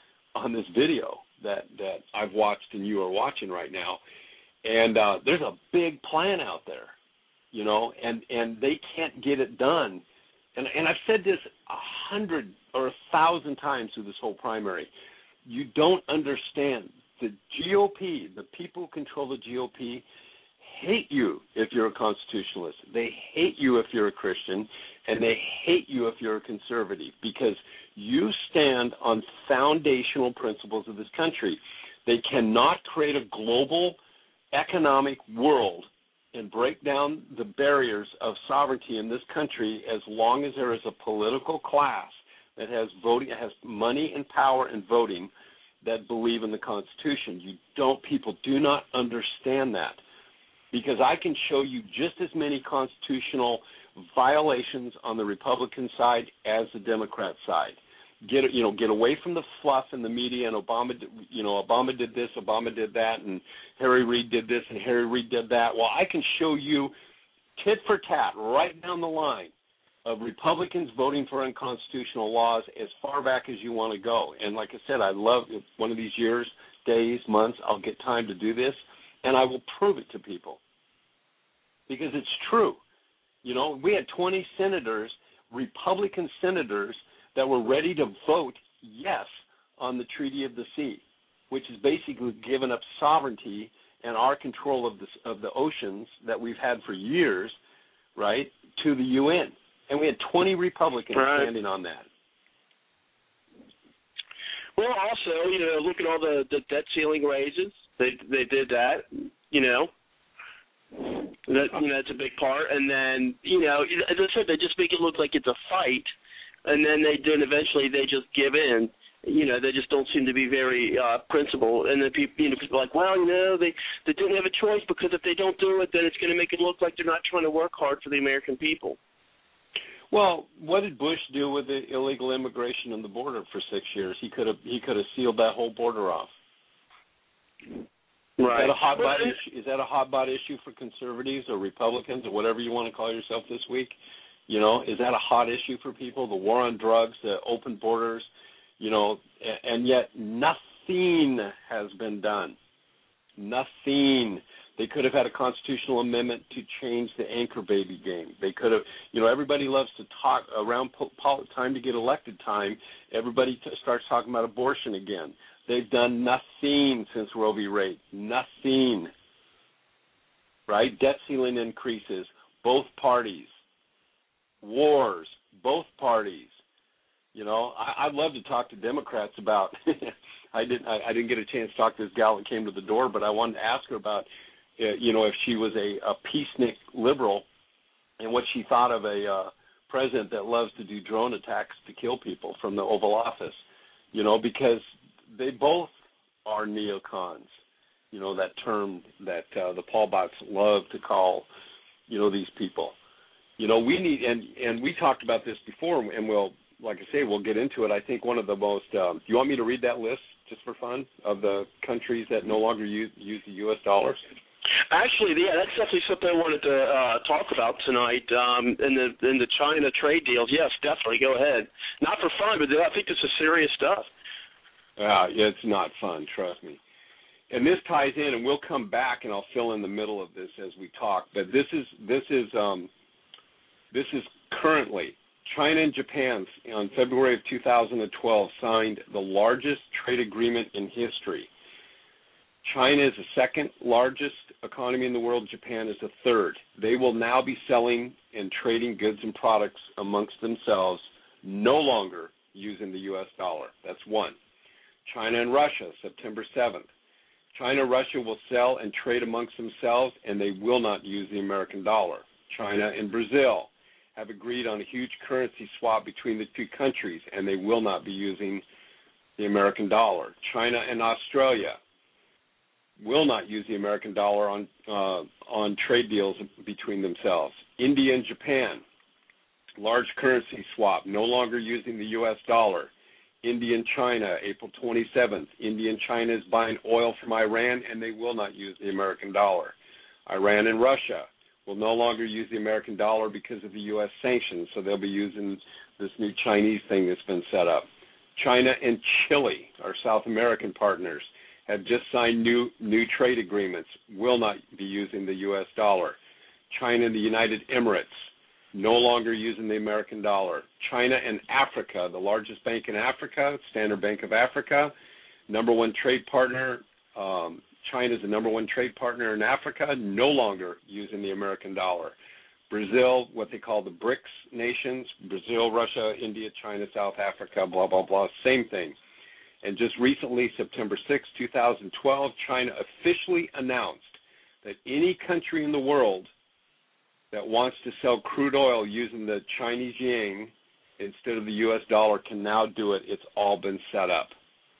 on this video that that I've watched and you are watching right now. And uh, there's a big plan out there, you know, and, and they can't get it done. And and I've said this a hundred or a thousand times through this whole primary. You don't understand. The G O P, the people who control the G O P, hate you if you're a constitutionalist. They hate you if you're a Christian, and they hate you if you're a conservative because you stand on foundational principles of this country. They cannot create a global economic world and break down the barriers of sovereignty in this country as long as there is a political class that has voting, has money and power and voting that believe in the Constitution. You don't, people do not understand that because I can show you just as many constitutional violations on the Republican side as the Democrat side. Get you know get away from the fluff in the media and Obama you know Obama did this, Obama did that, and Harry Reid did this and Harry Reid did that. Well, I can show you tit for tat right down the line of Republicans voting for unconstitutional laws as far back as you want to go. And like I said, I love if one of these years, days, months, I'll get time to do this, and I will prove it to people because it's true. You know, we had twenty senators, Republican senators, that were ready to vote yes on the Treaty of the Sea, which is basically giving up sovereignty and our control of the, of the oceans that we've had for years, right, to the U N. And we had twenty Republicans right. standing on that. Well, also, you know, look at all the, the debt ceiling raises. They they did that, you know. That you know, that's a big part. And then, you know, as I said, they just make it look like it's a fight. And then they do, and eventually they just give in. you know, they just don't seem to be very uh, principled. And then people, you know, people are like, well, you know, they, they didn't have a choice because if they don't do it, then it's going to make it look like they're not trying to work hard for the American people. Well, what did Bush do with the illegal immigration on the border for six years? He could have he could have sealed that whole border off. Right. Is that a hot well, button issue? Is that a hot button issue for conservatives or Republicans or whatever you want to call yourself this week? You know, is that a hot issue for people? The war on drugs, the open borders, you know, and yet nothing has been done. Nothing. They could have had a constitutional amendment to change the anchor baby game. They could have, you know, everybody loves to talk around po- time to get elected time. Everybody t- starts talking about abortion again. They've done nothing since Roe v. Wade. Nothing. Right? Debt ceiling increases. Both parties. Wars. Both parties. You know, I, I'd love to talk to Democrats about. I didn't. I, I didn't get a chance to talk to this gal that came to the door, but I wanted to ask her about, uh, you know, if she was a, a peacenik liberal, and what she thought of a uh, president that loves to do drone attacks to kill people from the Oval Office. You know, because they both are neocons. You know, that term that uh, the Paul Bots love to call, you know, these people. You know, we need, and and we talked about this before, and we'll. Like I say, we'll get into it. I think one of the most, um, do you want me to read that list just for fun of the countries that no longer use, use the U S dollars? Actually, yeah, that's definitely something I wanted to uh, talk about tonight um, in the in the China trade deals. Yes, definitely. Go ahead. Not for fun, but I think this is serious stuff. Uh, it's not fun, trust me. And this ties in, and we'll come back, and I'll fill in the middle of this as we talk. But this is this is um, this is currently. China and Japan, on February of two thousand twelve, signed the largest trade agreement in history. China is the second largest economy in the world. Japan is the third. They will now be selling and trading goods and products amongst themselves, no longer using the U S dollar. That's one. China and Russia, September seventh. China and Russia will sell and trade amongst themselves, and they will not use the American dollar. China and Brazil have agreed on a huge currency swap between the two countries, and they will not be using the American dollar. China and Australia will not use the American dollar on uh, on trade deals between themselves. India and Japan, large currency swap, no longer using the U S dollar. India and China, April twenty-seventh. India and China is buying oil from Iran, and they will not use the American dollar. Iran and Russia will no longer use the American dollar because of the U S sanctions, so they'll be using this new Chinese thing that's been set up. China and Chile, our South American partners, have just signed new new trade agreements, will not be using the U S dollar. China and the United Emirates, no longer using the American dollar. China and Africa, the largest bank in Africa, Standard Bank of Africa, number one trade partner. Um, China is the number one trade partner in Africa, no longer using the American dollar. Brazil, what they call the BRICS nations, Brazil, Russia, India, China, South Africa, blah, blah, blah, same thing. And just recently, September sixth, two thousand twelve, China officially announced that any country in the world that wants to sell crude oil using the Chinese yuan instead of the U S dollar can now do it. It's all been set up.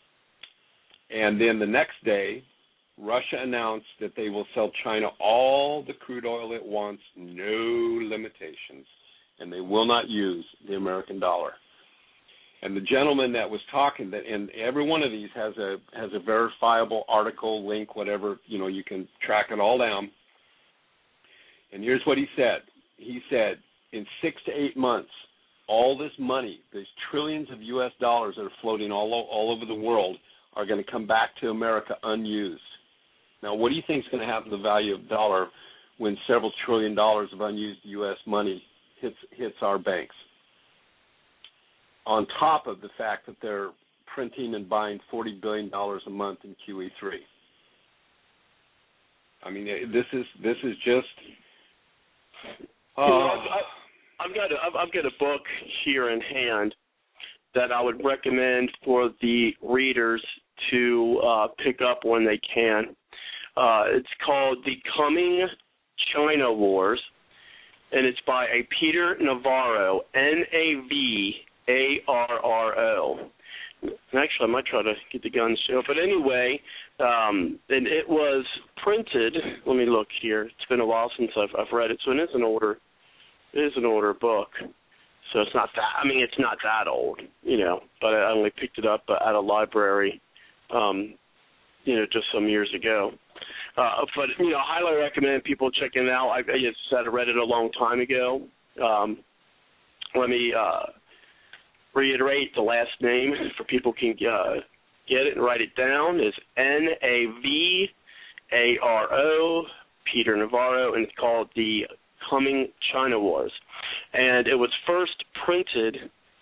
And then the next day, Russia announced that they will sell China all the crude oil it wants, no limitations, and they will not use the American dollar. And the gentleman that was talking, that, and every one of these has a has a verifiable article, link, whatever, you know, you can track it all down. And here's what he said. He said, in six to eight months, all this money, these trillions of U S dollars that are floating all all over the world, are going to come back to America unused. Now, what do you think is going to happen to the value of the dollar when several trillion dollars of unused U S money hits hits our banks? On top of the fact that they're printing and buying forty billion dollars a month in Q E three. I mean, this is this is just. Uh, you know, I've, I've got a, I've got a book here in hand that I would recommend for the readers to uh, pick up when they can. Uh, it's called The Coming China Wars, and it's by a Peter Navarro, N A V A R R O. Actually, I might try to get the guns show. But anyway, um, and it was printed. Let me look here. It's been a while since I've, I've read it, so it is an older, it is an older book. So it's not that. I mean, it's not that old, you know. But I only picked it up at a library, um, you know, just some years ago. Uh, but you know, I highly recommend people checking it out. I, I just said I read it a long time ago. Um, let me. Uh, reiterate the last name for people can uh, get it and write it down is N A V A R O, Peter Navarro, and it's called The Coming China Wars. And it was first printed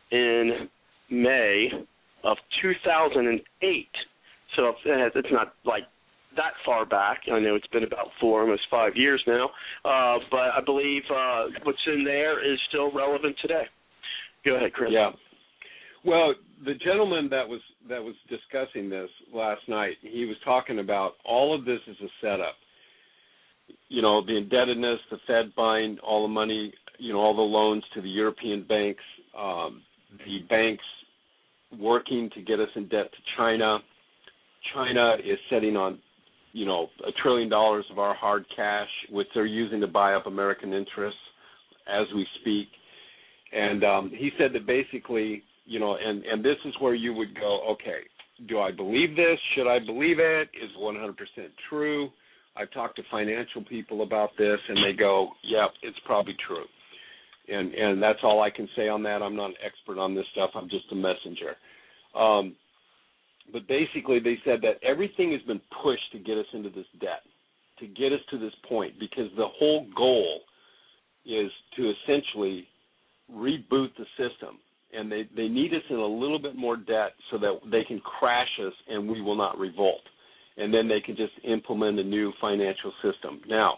in May of two thousand eight. So it's not like that far back. I know it's been about four, almost five years now. Uh, but I believe uh, what's in there is still relevant today. Go ahead, Chris. Yeah. Well, the gentleman that was that was discussing this last night, he was talking about all of this is a setup. You know, the indebtedness, the Fed buying all the money, you know, all the loans to the European banks, um, the banks working to get us in debt to China. China is sitting on, you know, a trillion dollars of our hard cash, which they're using to buy up American interests as we speak. And um, he said that basically, you know, and, and this is where you would go, okay, do I believe this? Should I believe it? Is one hundred percent true? I've talked to financial people about this, and they go, yeah, it's probably true. And and that's all I can say on that. I'm not an expert on this stuff. I'm just a messenger. Um, but basically they said that everything has been pushed to get us into this debt, to get us to this point, because the whole goal is to essentially reboot the system. And they, they need us in a little bit more debt so that they can crash us and we will not revolt. And then they can just implement a new financial system. Now,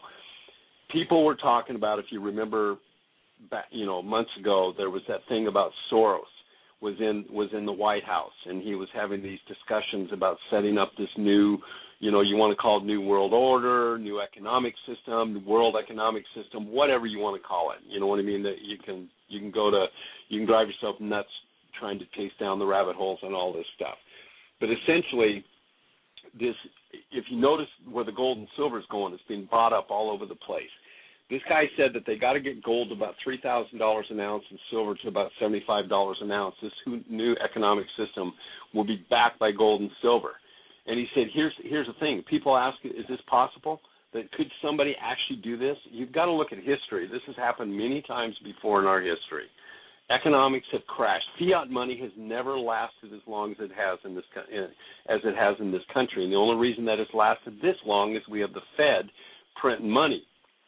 people were talking about, if you remember, back, you know, months ago, there was that thing about Soros was in was in the White House, and he was having these discussions about setting up this new, you know, you want to call it new world order, new economic system, world economic system, whatever you want to call it. You know what I mean? That you can you can go to, you can drive yourself nuts trying to chase down the rabbit holes and all this stuff. But essentially, this, if you notice where the gold and silver is going, it's being bought up all over the place. This guy said that they got to get gold to about three thousand dollars an ounce and silver to about seventy-five dollars an ounce. This new economic system will be backed by gold and silver. And he said, here's here's the thing. People ask, is this possible? That could somebody actually do this? You've got to look at history. This has happened many times before in our history. Economics have crashed. Fiat money has never lasted as long as it has in this as it has in this country. And the only reason that it's lasted this long is we have the Fed printing money.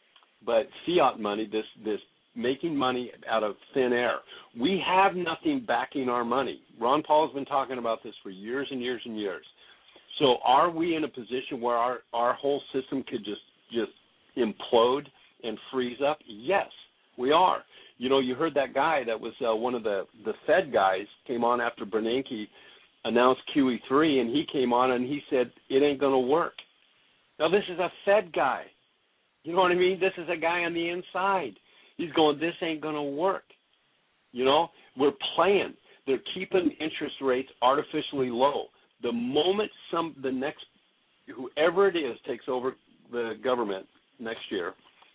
But fiat money, this this making money out of thin air, we have nothing backing our money. Ron Paul has been talking about this for years and years and years. So are we in a position where our, our whole system could just, just implode and freeze up? Yes, we are. You know, you heard that guy that was uh, one of the, the Fed guys came on after Bernanke announced Q E three, and he came on and he said, it ain't going to work. Now, this is a Fed guy. You know what I mean? This is a guy on the inside. He's going, this ain't going to work. You know, we're playing. They're keeping interest rates artificially low. The moment some the next, whoever it is, takes over the government next year,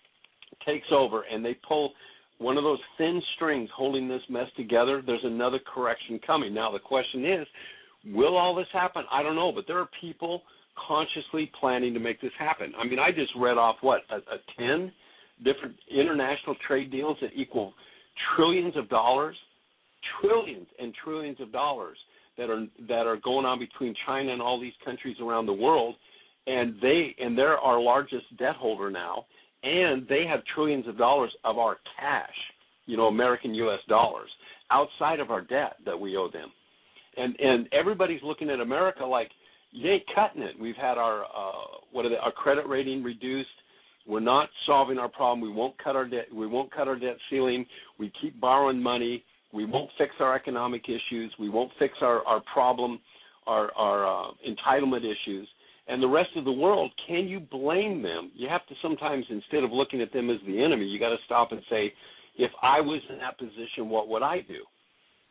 takes over, and they pull one of those thin strings holding this mess together, there's another correction coming. Now, the question is, will all this happen? I don't know, but there are people consciously planning to make this happen. I mean, I just read off, what, a, a ten different international trade deals that equal trillions of dollars, trillions and trillions of dollars that are that are going on between China and all these countries around the world, and they and they're our largest debt holder now, and they have trillions of dollars of our cash, you know, American U S dollars, outside of our debt that we owe them. And and everybody's looking at America like, you ain't cutting it. We've had our uh, what are they, our credit rating reduced. We're not solving our problem. We won't cut our debt. We won't cut our debt ceiling. We keep borrowing money. We won't fix our economic issues. We won't fix our, our problem, our, our uh, entitlement issues. And the rest of the world, can you blame them? You have to sometimes, instead of looking at them as the enemy, you got to stop and say, if I was in that position, what would I do?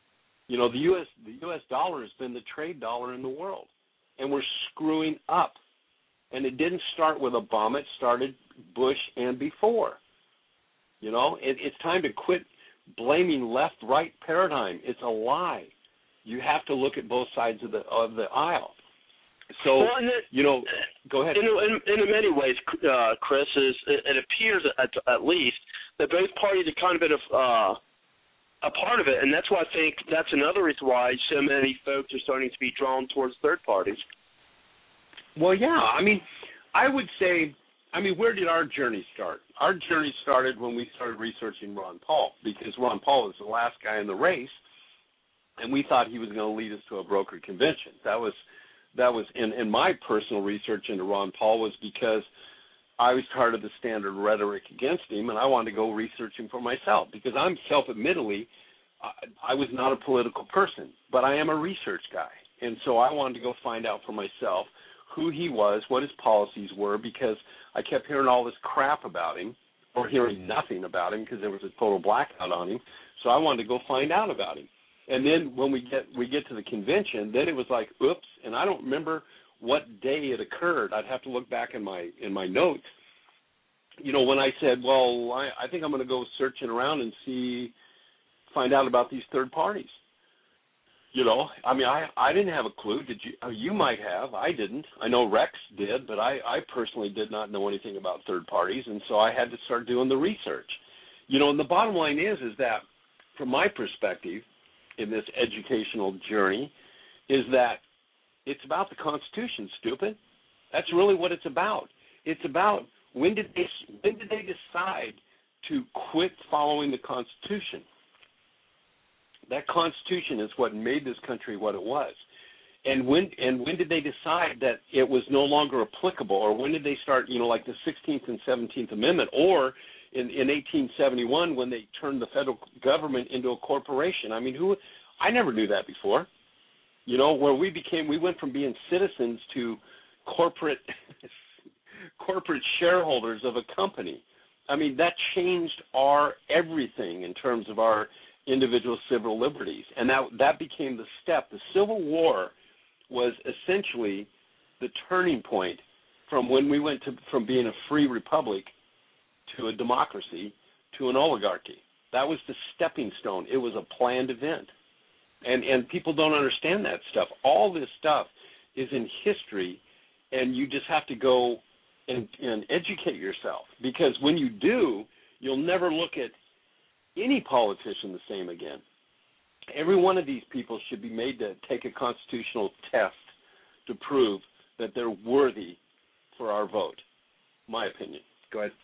You know, the U S the U S dollar has been the trade dollar in the world, and we're screwing up. And it didn't start with Obama; it started Bush and before. You know, it, it's time to quit blaming left-right paradigm. It's a lie. You have to look at both sides of the of the aisle. So, well, it, you know, go ahead. In, in, in many ways, uh, Chris, is it, it appears at, at least that both parties have kind of been a, uh, a part of it, and that's why I think that's another reason why so many folks are starting to be drawn towards third parties. Well, yeah. I mean, I would say, I mean, where did our journey start? Our journey started when we started researching Ron Paul, because Ron Paul was the last guy in the race, and we thought he was going to lead us to a brokered convention. That was, that was, in, in my personal research into Ron Paul was because I was tired of the standard rhetoric against him, and I wanted to go research him for myself, because I'm self-admittedly, I, I was not a political person, but I am a research guy, and so I wanted to go find out for myself who he was, what his policies were, because I kept hearing all this crap about him, or hearing nothing about him, because there was a total blackout on him. So I wanted to go find out about him. And then when we get we get to the convention, then it was like, oops, and I don't remember what day it occurred. I'd have to look back in my in my notes. You know, when I said, well, I, I think I'm going to go searching around and see, find out about these third parties. You know, I mean, I, I didn't have a clue. Did you? You might have. I didn't. I know Rex did, but I, I personally did not know anything about third parties, and so I had to start doing the research. You know, and the bottom line is, is that from my perspective in this educational journey is that it's about the Constitution, stupid. That's really what it's about. It's about when did they when did they decide to quit following the Constitution? That Constitution is what made this country what it was. And when and when did they decide that it was no longer applicable, or when did they start, you know, like the sixteenth and seventeenth Amendment, or in, in eighteen seventy-one when they turned the federal government into a corporation? I mean, who? I never knew that before. You know, where we became, we went from being citizens to corporate corporate shareholders of a company. I mean, that changed our everything in terms of our individual civil liberties, and that that became the step. The Civil War was essentially the turning point from when we went to from being a free republic to a democracy to an oligarchy. That was the stepping stone. It was a planned event, and and people don't understand that stuff. All this stuff is in history, and you just have to go and, and educate yourself, because when you do, you'll never look at any politician the same again. Every one of these people should be made to take a constitutional test to prove that they're worthy for our vote. My opinion. Go ahead.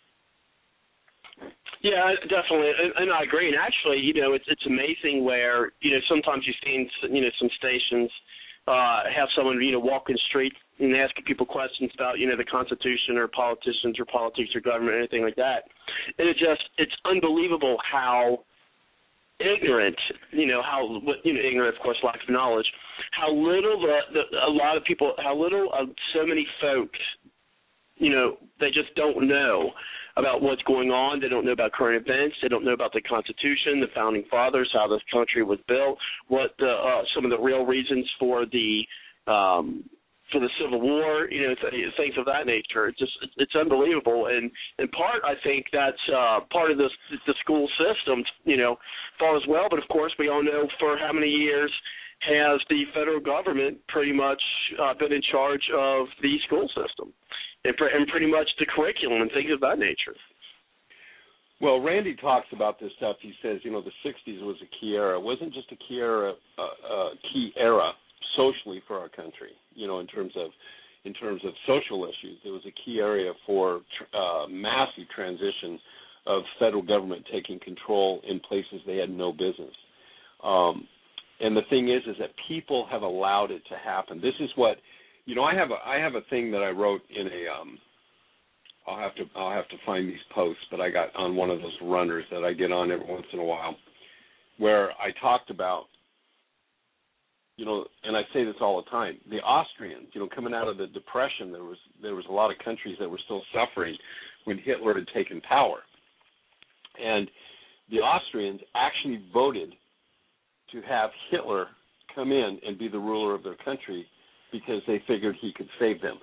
Yeah, definitely, and, and I agree. And actually, you know, it's it's amazing where, you know, sometimes you've seen, you know, some stations uh, have someone, you know, walk in the street and asking people questions about, you know, the Constitution or politicians or politics or government or anything like that. And it just, it's unbelievable how ignorant, you know, how, you know, ignorant, of course, lack of knowledge, how little the, the a lot of people, how little of so many folks, you know, they just don't know about what's going on. They don't know about current events. They don't know about the Constitution, the Founding Fathers, how this country was built, what the, uh, some of the real reasons for the um, for the Civil War, you know, th- things of that nature. It's just it's unbelievable. And in part, I think that's uh, part of this, the school system, you know, fall as well. But of course, we all know for how many years has the federal government pretty much uh, been in charge of the school system and, pr- and pretty much the curriculum and things of that nature. Well, Randy talks about this stuff. He says, you know, the sixties was a key era. It wasn't just a key era, a uh, uh, key era socially for our country, you know, in terms of in terms of social issues. It was a key area for uh, massive transition of federal government taking control in places they had no business. Um, and the thing is, is that people have allowed it to happen. This is what, you know, I have a I have a thing that I wrote in a. Um, I'll have to I'll have to find these posts, but I got on one of those runners that I get on every once in a while, where I talked about, you know, and I say this all the time, the Austrians, you know, coming out of the Depression, there was there was a lot of countries that were still suffering when Hitler had taken power. And the Austrians actually voted to have Hitler come in and be the ruler of their country because they figured he could save them.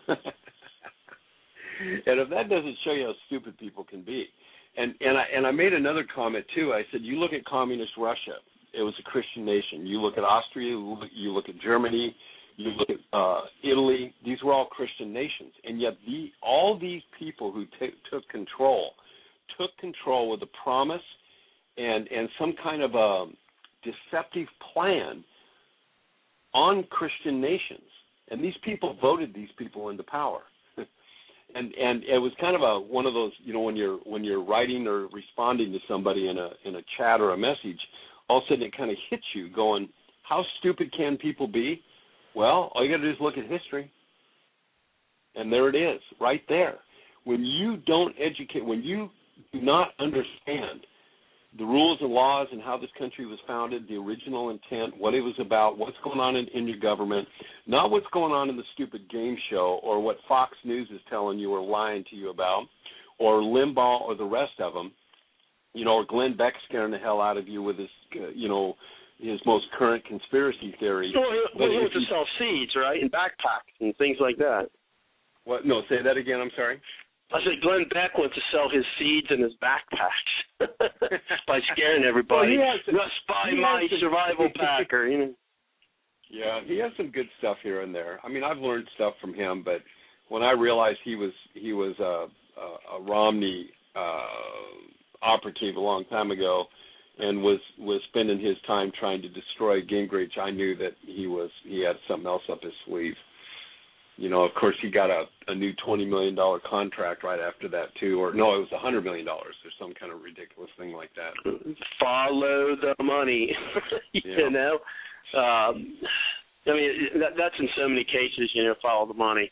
And if that doesn't show you how stupid people can be. And and I and I made another comment too. I said, you look at communist Russia, it was a Christian nation. You look at Austria, you look, you look at Germany, you look at uh, Italy. These were all Christian nations, and yet the all these people who t- took control took control with a promise and and some kind of a deceptive plan on Christian nations. And these people voted these people into power. And and it was kind of a one of those, you know, when you're when you're writing or responding to somebody in a in a chat or a message, all of a sudden it kind of hits you going, how stupid can people be? Well, all you got to do is look at history. And there it is, right there. When you don't educate, when you do not understand the rules and laws and how this country was founded, the original intent, what it was about, what's going on in, in your government, not what's going on in the stupid game show or what Fox News is telling you or lying to you about, or Limbaugh or the rest of them, you know, or Glenn Beck scaring the hell out of you with his, uh, you know, his most current conspiracy theory. Well, he, well, he if wants to you, sell seeds, right, and backpacks and things like that. What? No, say that again. I'm sorry. I said Glenn Beck wants to sell his seeds and his backpacks by scaring everybody. Well, he has, Must buy my some, survival packer, you know. Yeah, he has some good stuff here and there. I mean, I've learned stuff from him, but when I realized he was he was a, a, a Romney uh, operative a long time ago, and was was spending his time trying to destroy Gingrich, I knew that he was he had something else up his sleeve. You know, of course, he got a, a new twenty million dollars contract right after that, too. Or, no, it was one hundred million dollars or some kind of ridiculous thing like that. Follow the money, you yeah. know. Um, I mean, that, that's in so many cases, you know, follow the money.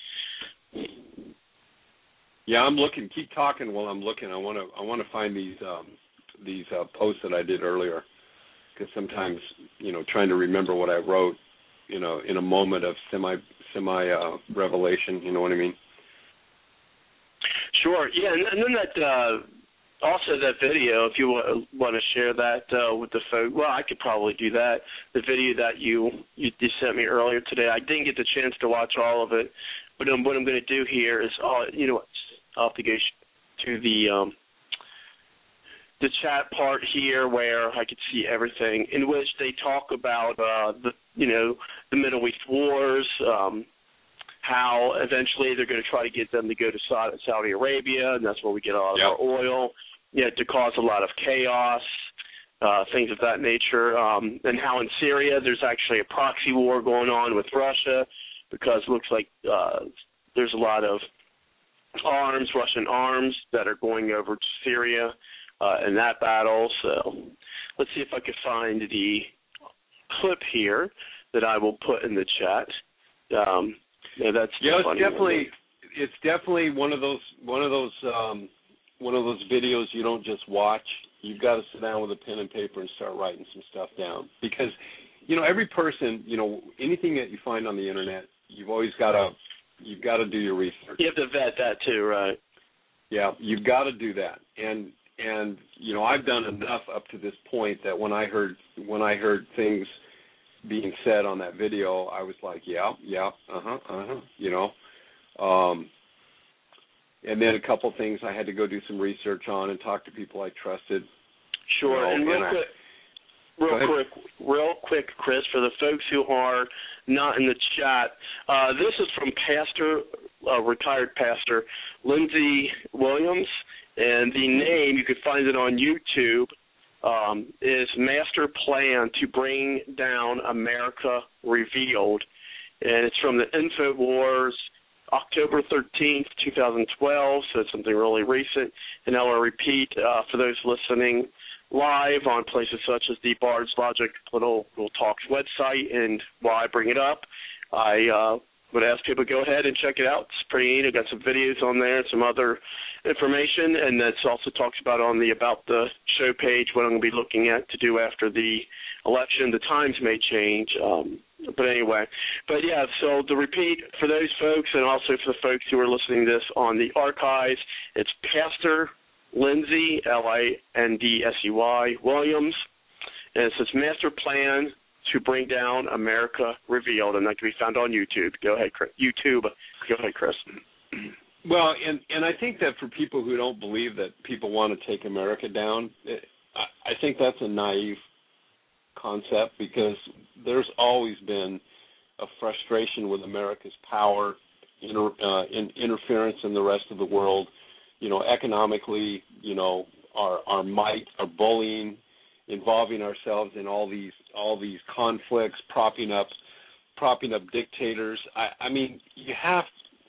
Yeah, I'm looking. Keep talking while I'm looking. I want to I want to find these um, these uh, posts that I did earlier, because sometimes, you know, trying to remember what I wrote, you know, in a moment of semi semi uh, revelation, you know what I mean? Sure. Yeah, and, and then that uh, also that video, if you w- want to share that uh, with the folks. Well, I could probably do that. The video that you, you you sent me earlier today, I didn't get the chance to watch all of it, but um, what I'm going to do here is, uh, you know, I'll have to go to the um, the chat part here where I could see everything, in which they talk about uh, the you know the Middle East wars, um, how eventually they're going to try to get them to go to Saudi Arabia, and that's where we get a lot of yep. our oil, you know, to cause a lot of chaos, uh, things of that nature, um, and how in Syria there's actually a proxy war going on with Russia, because it looks like uh, there's a lot of arms, Russian arms, that are going over to Syria uh, in that battle. So let's see if I can find the clip here that I will put in the chat. Um, yeah, that's yeah, it's funny. definitely it's definitely one of those one of those um, one of those videos you don't just watch. You've got to sit down with a pen and paper and start writing some stuff down, because you know every person, you know anything that you find on the internet, you've always got to you've got to do your research. You have to vet that too, right? Yeah, you've got to do that, and and you know I've done enough up to this point that when I heard when I heard things being said on that video, I was like, yeah, yeah, uh-huh, uh-huh, you know. Um, and then a couple things I had to go do some research on and talk to people I trusted. Sure, you know, and real and quick, I, real quick, real quick, Chris, for the folks who are not in the chat, uh, this is from Pastor, uh, retired Pastor Lindsey Williams, and the name, you can find it on YouTube, Um, is Master Plan to Bring Down America Revealed. And it's from the InfoWars, October thirteenth, twenty twelve, so it's something really recent. And I will repeat uh, for those listening live on places such as the Bard's Logic Political Talks website, and while I bring it up, I uh, would ask people to go ahead and check it out. It's pretty neat. I've got some videos on there and some other information, and that also talks about on the About the Show page what I'm going to be looking at to do after the election. The times may change, um, but anyway. But, yeah, so to repeat, for those folks and also for the folks who are listening to this on the archives, it's Pastor Lindsey, L I N D S E Y, Williams, and it says Master Plan to Bring Down America Revealed, and that can be found on YouTube. Go ahead, Chris. YouTube. Go ahead, Chris. Well, and, and I think that for people who don't believe that people want to take America down, it, I, I think that's a naive concept, because there's always been a frustration with America's power, inter, uh, in, interference in the rest of the world, you know, economically, you know, our, our might, our bullying, involving ourselves in all these all these conflicts, propping up propping up dictators. I, I mean, you have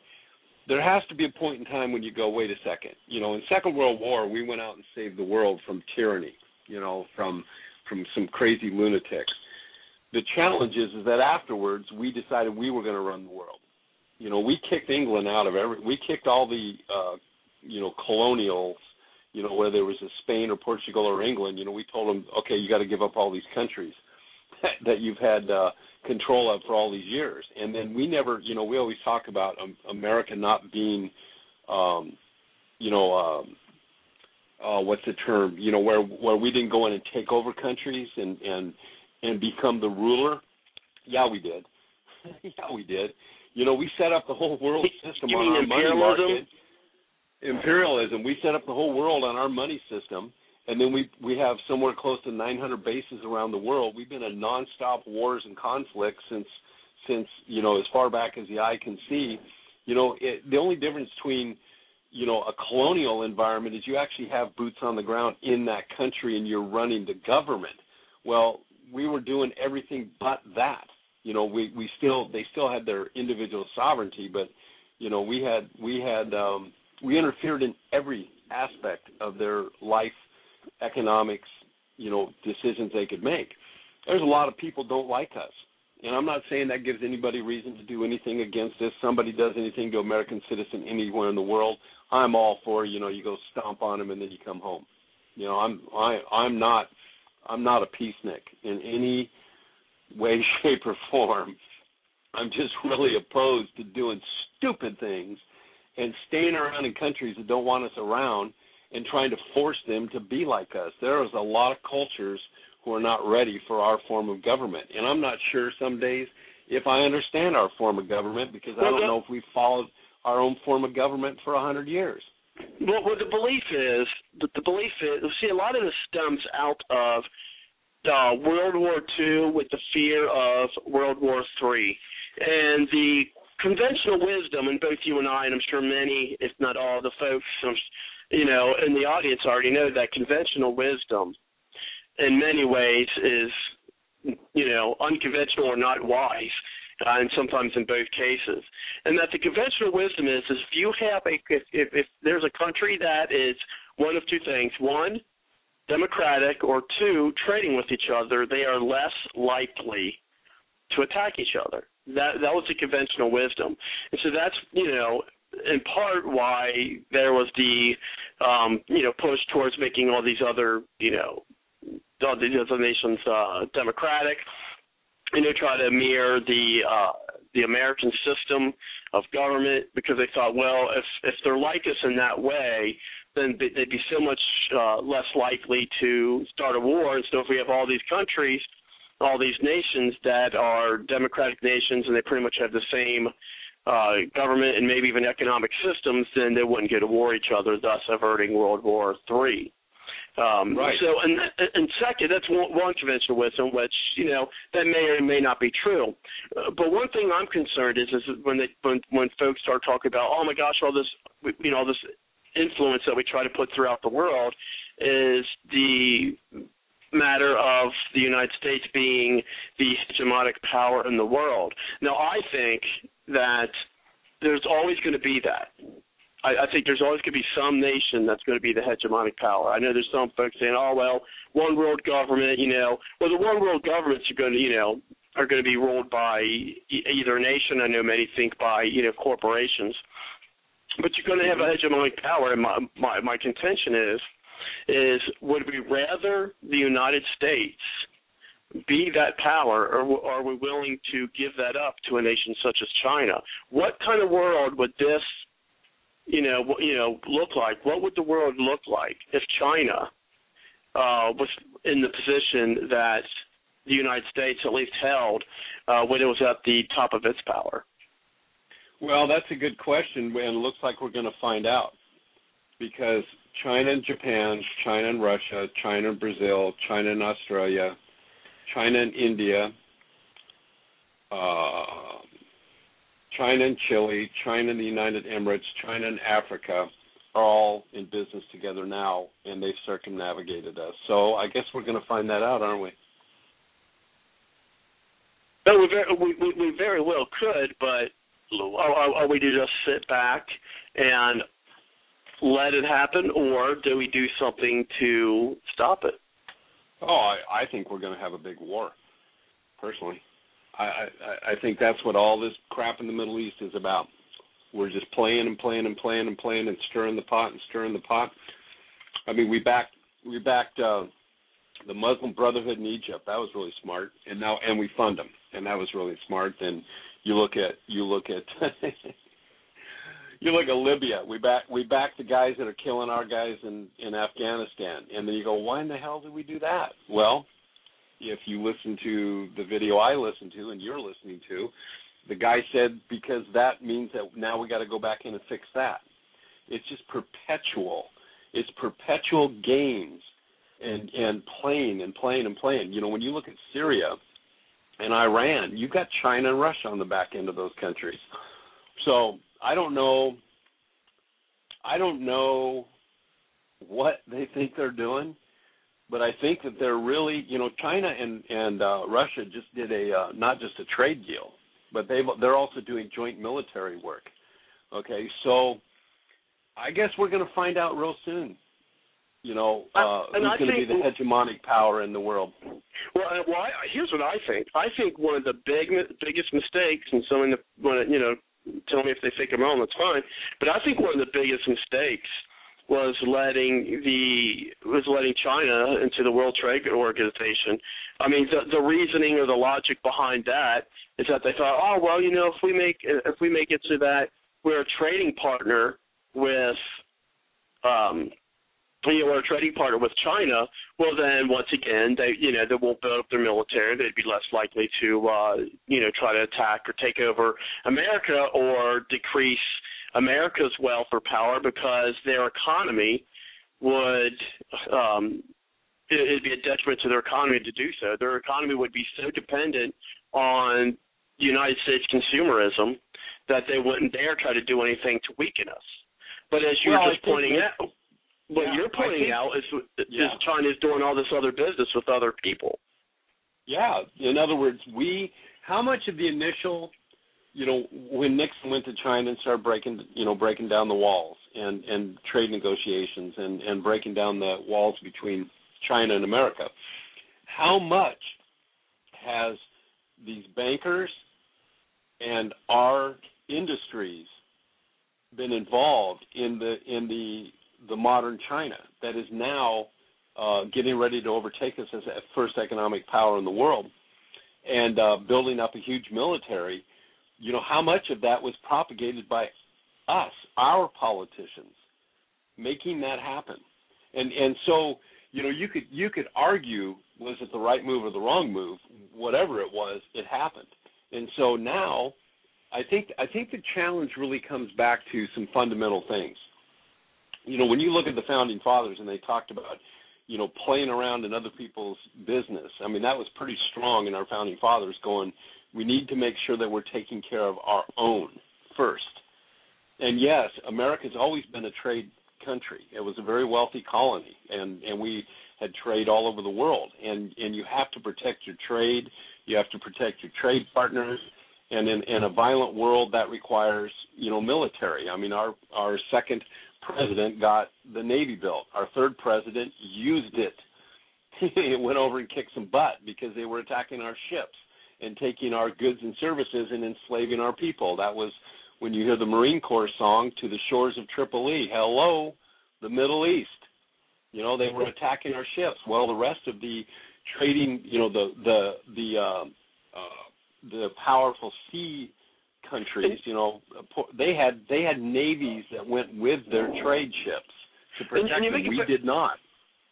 there has to be a point in time when you go, wait a second. You know, in Second World War, we went out and saved the world from tyranny, you know, from from some crazy lunatics. The challenge is, is that afterwards we decided we were going to run the world. You know, we kicked England out of every. We kicked all the uh, you know colonials. You know, whether it was a Spain or Portugal or England, you know, we told them, okay, you got to give up all these countries that you've had uh, control of for all these years. And then we never, you know, we always talk about um, America not being, um, you know, um, uh, what's the term, you know, where where we didn't go in and take over countries and, and, and become the ruler. Yeah, we did. yeah, we did. You know, we set up the whole world system you on mean our money market. Imperialism? Imperialism. We set up the whole world on our money system, and then we we have somewhere close to nine hundred bases around the world. We've been in nonstop wars and conflicts since since you know as far back as the eye can see. You know, it, the only difference between you know a colonial environment is you actually have boots on the ground in that country and you're running the government. Well, we were doing everything but that. You know, we we still they still had their individual sovereignty, but you know we had we had. Um, We interfered in every aspect of their life, economics, you know, decisions they could make. There's a lot of people don't like us. And I'm not saying that gives anybody reason to do anything against this. Somebody does anything to American citizen anywhere in the world, I'm all for, you know, you go stomp on them and then you come home. You know, I'm I I'm not I'm not a peacenik in any way, shape, or form. I'm just really opposed to doing stupid things and staying around in countries that don't want us around and trying to force them to be like us. There is a lot of cultures who are not ready for our form of government. And I'm not sure some days if I understand our form of government, because I don't know if we've followed our own form of government for a hundred years. Well, what the belief is, the, the belief is, see, a lot of this stems out of uh, World War Two with the fear of World War Three. And the conventional wisdom, and both you and I, and I'm sure many, if not all, the folks, you know, in the audience already know that conventional wisdom, in many ways, is, you know, unconventional or not wise, uh, and sometimes in both cases. And that the conventional wisdom is, is if you have a, if, if, if there's a country that is one of two things: one, democratic, or two, trading with each other, they are less likely to attack each other. That that was the conventional wisdom. And so that's, you know, in part why there was the, um, you know, push towards making all these other, you know, all these other nations uh, democratic, you know, try to mirror the uh, the American system of government, because they thought, well, if, if they're like us in that way, then they'd be so much uh, less likely to start a war. And so if we have all these countries, all these nations that are democratic nations, and they pretty much have the same uh, government and maybe even economic systems, then they wouldn't go to war each other, thus averting World War Three. Um, right. So, and, and second, that's one, one conventional wisdom, which, you know, that may or may not be true. Uh, but one thing I'm concerned is, is when they when when folks start talking about, oh my gosh, all this, you know, all this influence that we try to put throughout the world, is the matter of the United States being the hegemonic power in the world. Now, I think that there's always going to be that. I, I think there's always going to be some nation that's going to be the hegemonic power. I know there's some folks saying, oh, well, one world government, you know. Well, the one world governments are going to, you know, are going to be ruled by either a nation. I know many think by, you know, corporations. But you're going to have a hegemonic power, and my, my, my contention is, is would we rather the United States be that power, or are we willing to give that up to a nation such as China? What kind of world would this, you know, you know, look like? What would the world look like if China uh, was in the position that the United States at least held uh, when it was at the top of its power? Well, that's a good question, and it looks like we're going to find out, because China and Japan, China and Russia, China and Brazil, China and Australia, China and India, uh, China and Chile, China and the United Emirates, China and Africa are all in business together now, and they've circumnavigated us. So I guess we're going to find that out, aren't we? No, we very, we, we, we very well could, but are, are we to just sit back and let it happen, or do we do something to stop it? Oh, I, I think we're going to have a big war, personally. I, I, I think that's what all this crap in the Middle East is about. We're just playing and playing and playing and playing and stirring the pot and stirring the pot. I mean, we backed we backed uh, the Muslim Brotherhood in Egypt. That was really smart, and now and we fund them, and that was really smart. Then you look at you look at you look at Libya. We back we back the guys that are killing our guys in in Afghanistan, and then you go, why in the hell did we do that? Well, if you listen to the video I listened to and you're listening to, the guy said because that means that now we got to go back in and fix that. It's just perpetual. It's perpetual games and and playing and playing and playing. You know, when you look at Syria and Iran, you've got China and Russia on the back end of those countries. So I don't know. I don't know what they think they're doing, but I think that they're really, you know, China and and uh, Russia just did a uh, not just a trade deal, but they they're also doing joint military work. Okay, so I guess we're going to find out real soon. You know, uh, who's going to be the hegemonic power in the world? Well, well, I, here's what I think. I think one of the big biggest mistakes, and someone that want to, you know, tell me if they think I'm wrong, that's fine. But I think one of the biggest mistakes was letting the was letting China into the World Trade Organization. I mean, the, the reasoning or the logic behind that is that they thought, oh well, you know, if we make if we make it so that we're a trading partner with, um, you know, we're a trading partner with China, well then once again they you know they won't build up their military. They'd be less likely to uh, you know try to attack or take over America or decrease America's wealth or power, because their economy would um, it, it'd be a detriment to their economy to do so. Their economy would be so dependent on the United States consumerism that they wouldn't dare try to do anything to weaken us. But as you're well, just pointing out, what yeah, you're pointing think, out is, is yeah. China's doing all this other business with other people. Yeah. In other words, we how much of the initial, you know, when Nixon went to China and started breaking, you know, breaking down the walls and, and trade negotiations and, and breaking down the walls between China and America, how much has these bankers and our industries been involved in the in the the modern China that is now uh, getting ready to overtake us as a first economic power in the world and uh, building up a huge military? You know, how much of that was propagated by us, our politicians, making that happen? And and so, you know, you could you could argue, was it the right move or the wrong move? Whatever it was, it happened. And so now, I think I think the challenge really comes back to some fundamental things. You know, when you look at the Founding Fathers and they talked about, you know, playing around in other people's business, I mean, that was pretty strong in our Founding Fathers going, we need to make sure that we're taking care of our own first. And yes, America's always been a trade country. It was a very wealthy colony, and, and we had trade all over the world. And, and you have to protect your trade. You have to protect your trade partners. And in, in a violent world, that requires, you know, military. I mean, our, our second president got the Navy built. Our third president used it. It went over and kicked some butt because they were attacking our ships and taking our goods and services and enslaving our people. That was when you hear the Marine Corps song, To the Shores of Tripoli. Hello, the Middle East. You know, they were attacking our ships. Well, the rest of the trading, you know, the the the uh, uh, the powerful sea countries, you know, they had they had navies that went with their trade ships to protect them. We did not.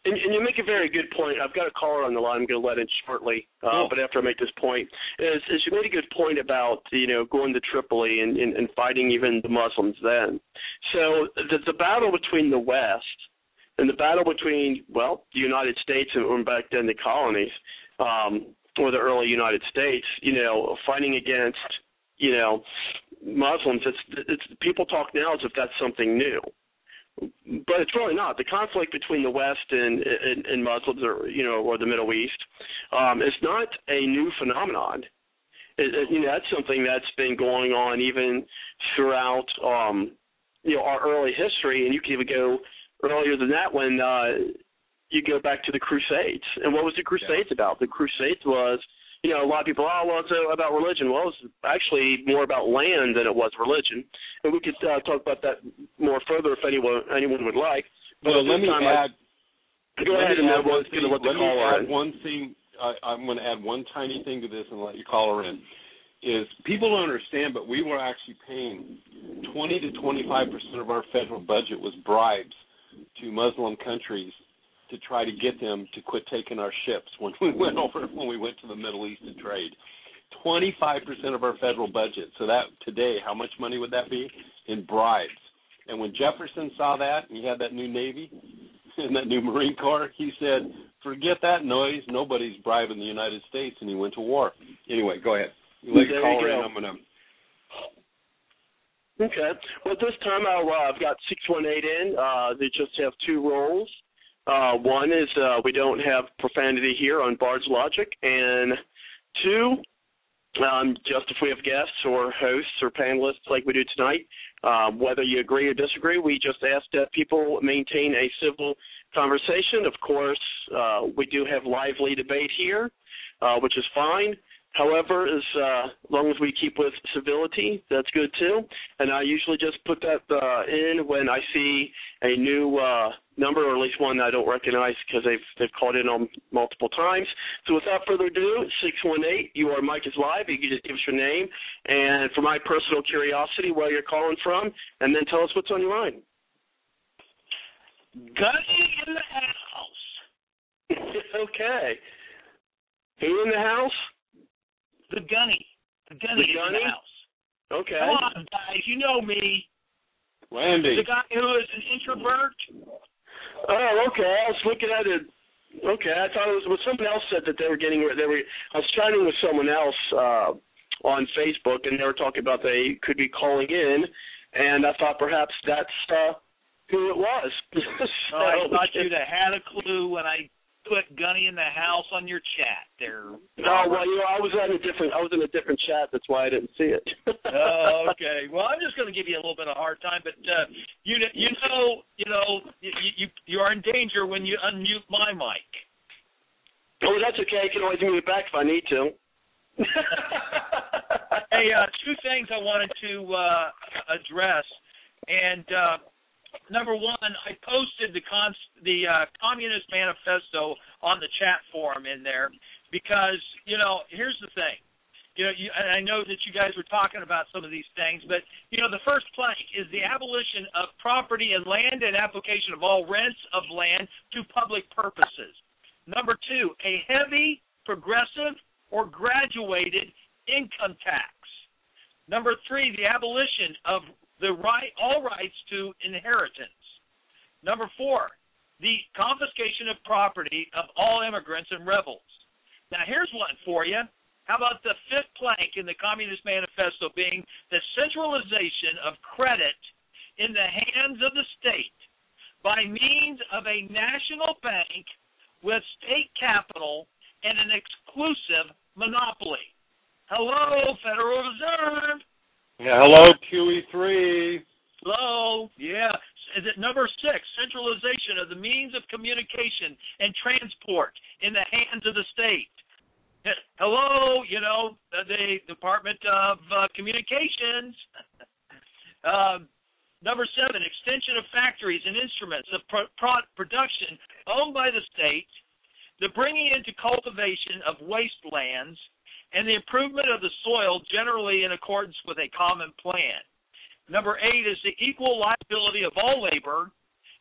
And, and you make a very good point. I've got a caller on the line I'm going to let in shortly, uh, cool. but after I make this point, is, is you made a good point about, you know, going to Tripoli and, and, and fighting even the Muslims then. So the, the battle between the West and the battle between, well, the United States and back then the colonies, um, or the early United States, you know, fighting against, you know, Muslims, it's, it's people talk now as if that's something new. But it's really not. The conflict between the West and, and, and Muslims, or you know, or the Middle East, um, is not a new phenomenon. It, it, you know, that's something that's been going on even throughout, um, you know, our early history. And you can even go earlier than that when uh, you go back to the Crusades. And what was the Crusades yeah. about? The Crusades was, you know, a lot of people, oh, well, it's about religion. Well, it's actually more about land than it was religion. And we could uh, talk about that more further if anyone anyone would like. But well, let me add. I, go ahead and then we'll get let the let caller me add in. one thing. Uh, I'm going to add one tiny thing to this and let your caller in. Is people don't understand, but we were actually paying twenty to twenty-five percent of our federal budget was bribes to Muslim countries to try to get them to quit taking our ships when we went over when we went to the Middle East to trade. twenty-five percent of our federal budget. So that today, how much money would that be? In bribes. And when Jefferson saw that, and he had that new Navy and that new Marine Corps, he said, forget that noise. Nobody's bribing the United States, and he went to war. Anyway, go ahead. You let your caller in. I'm going to... Okay. Well, at this time, I'll, uh, I've got six one eight in. Uh, they just have two roles. Uh, one is uh, we don't have profanity here on Bard's Logic, and two, um, just if we have guests or hosts or panelists like we do tonight, uh, whether you agree or disagree, we just ask that people maintain a civil conversation. Of course, uh, we do have lively debate here, uh, which is fine. However, as uh, long as we keep with civility, that's good too. And I usually just put that uh, in when I see a new uh, number, or at least one that I don't recognize because they've they've called in on multiple times. So without further ado, six one eight, your mic is live. You can just give us your name and, for my personal curiosity, where you're calling from, and then tell us what's on your mind. Gunny in the house. Okay. Who in the house? The Gunny. The Gunny the is gunny? in the house. Okay. Come on, guys. You know me. Randy. The guy who is an introvert. Oh, okay. I was looking at it. Okay, I thought it was, well, someone else said that they were getting, they were, I was chatting with someone else uh, on Facebook, and they were talking about they could be calling in, and I thought perhaps that's uh, who it was. so, oh, I thought you'd have had a clue when I put Gunny in the house on your chat there. No, well, you know, I was in a different, I was in a different chat. That's why I didn't see it. Oh, okay. Well, I'm just going to give you a little bit of a hard time, but uh, you, you know, you know, you, you you are in danger when you unmute my mic. Oh, that's okay. I can always mute it back if I need to. Hey, uh, two things I wanted to uh, address, and. Uh, Number one, I posted the cons- the uh, Communist Manifesto on the chat forum in there because, you know, here's the thing. You know, you, and I know that you guys were talking about some of these things, but, you know, the first plank is the abolition of property and land and application of all rents of land to public purposes. Number two, a heavy, progressive, or graduated income tax. Number three, the abolition of the right, all rights to inheritance. Number four, the confiscation of property of all immigrants and rebels. Now, here's one for you. How about the fifth plank in the Communist Manifesto being the centralization of credit in the hands of the state by means of a national bank with state capital and an exclusive monopoly? Hello, Federal Reserve. Yeah, hello, Q E three. Hello, yeah. Is it number six, centralization of the means of communication and transport in the hands of the state? Hello, you know, the Department of uh, Communications. um, number seven, extension of factories and instruments of pro- pro- production owned by the state, the bringing into cultivation of wastelands, and the improvement of the soil generally in accordance with a common plan. Number eight is the equal liability of all labor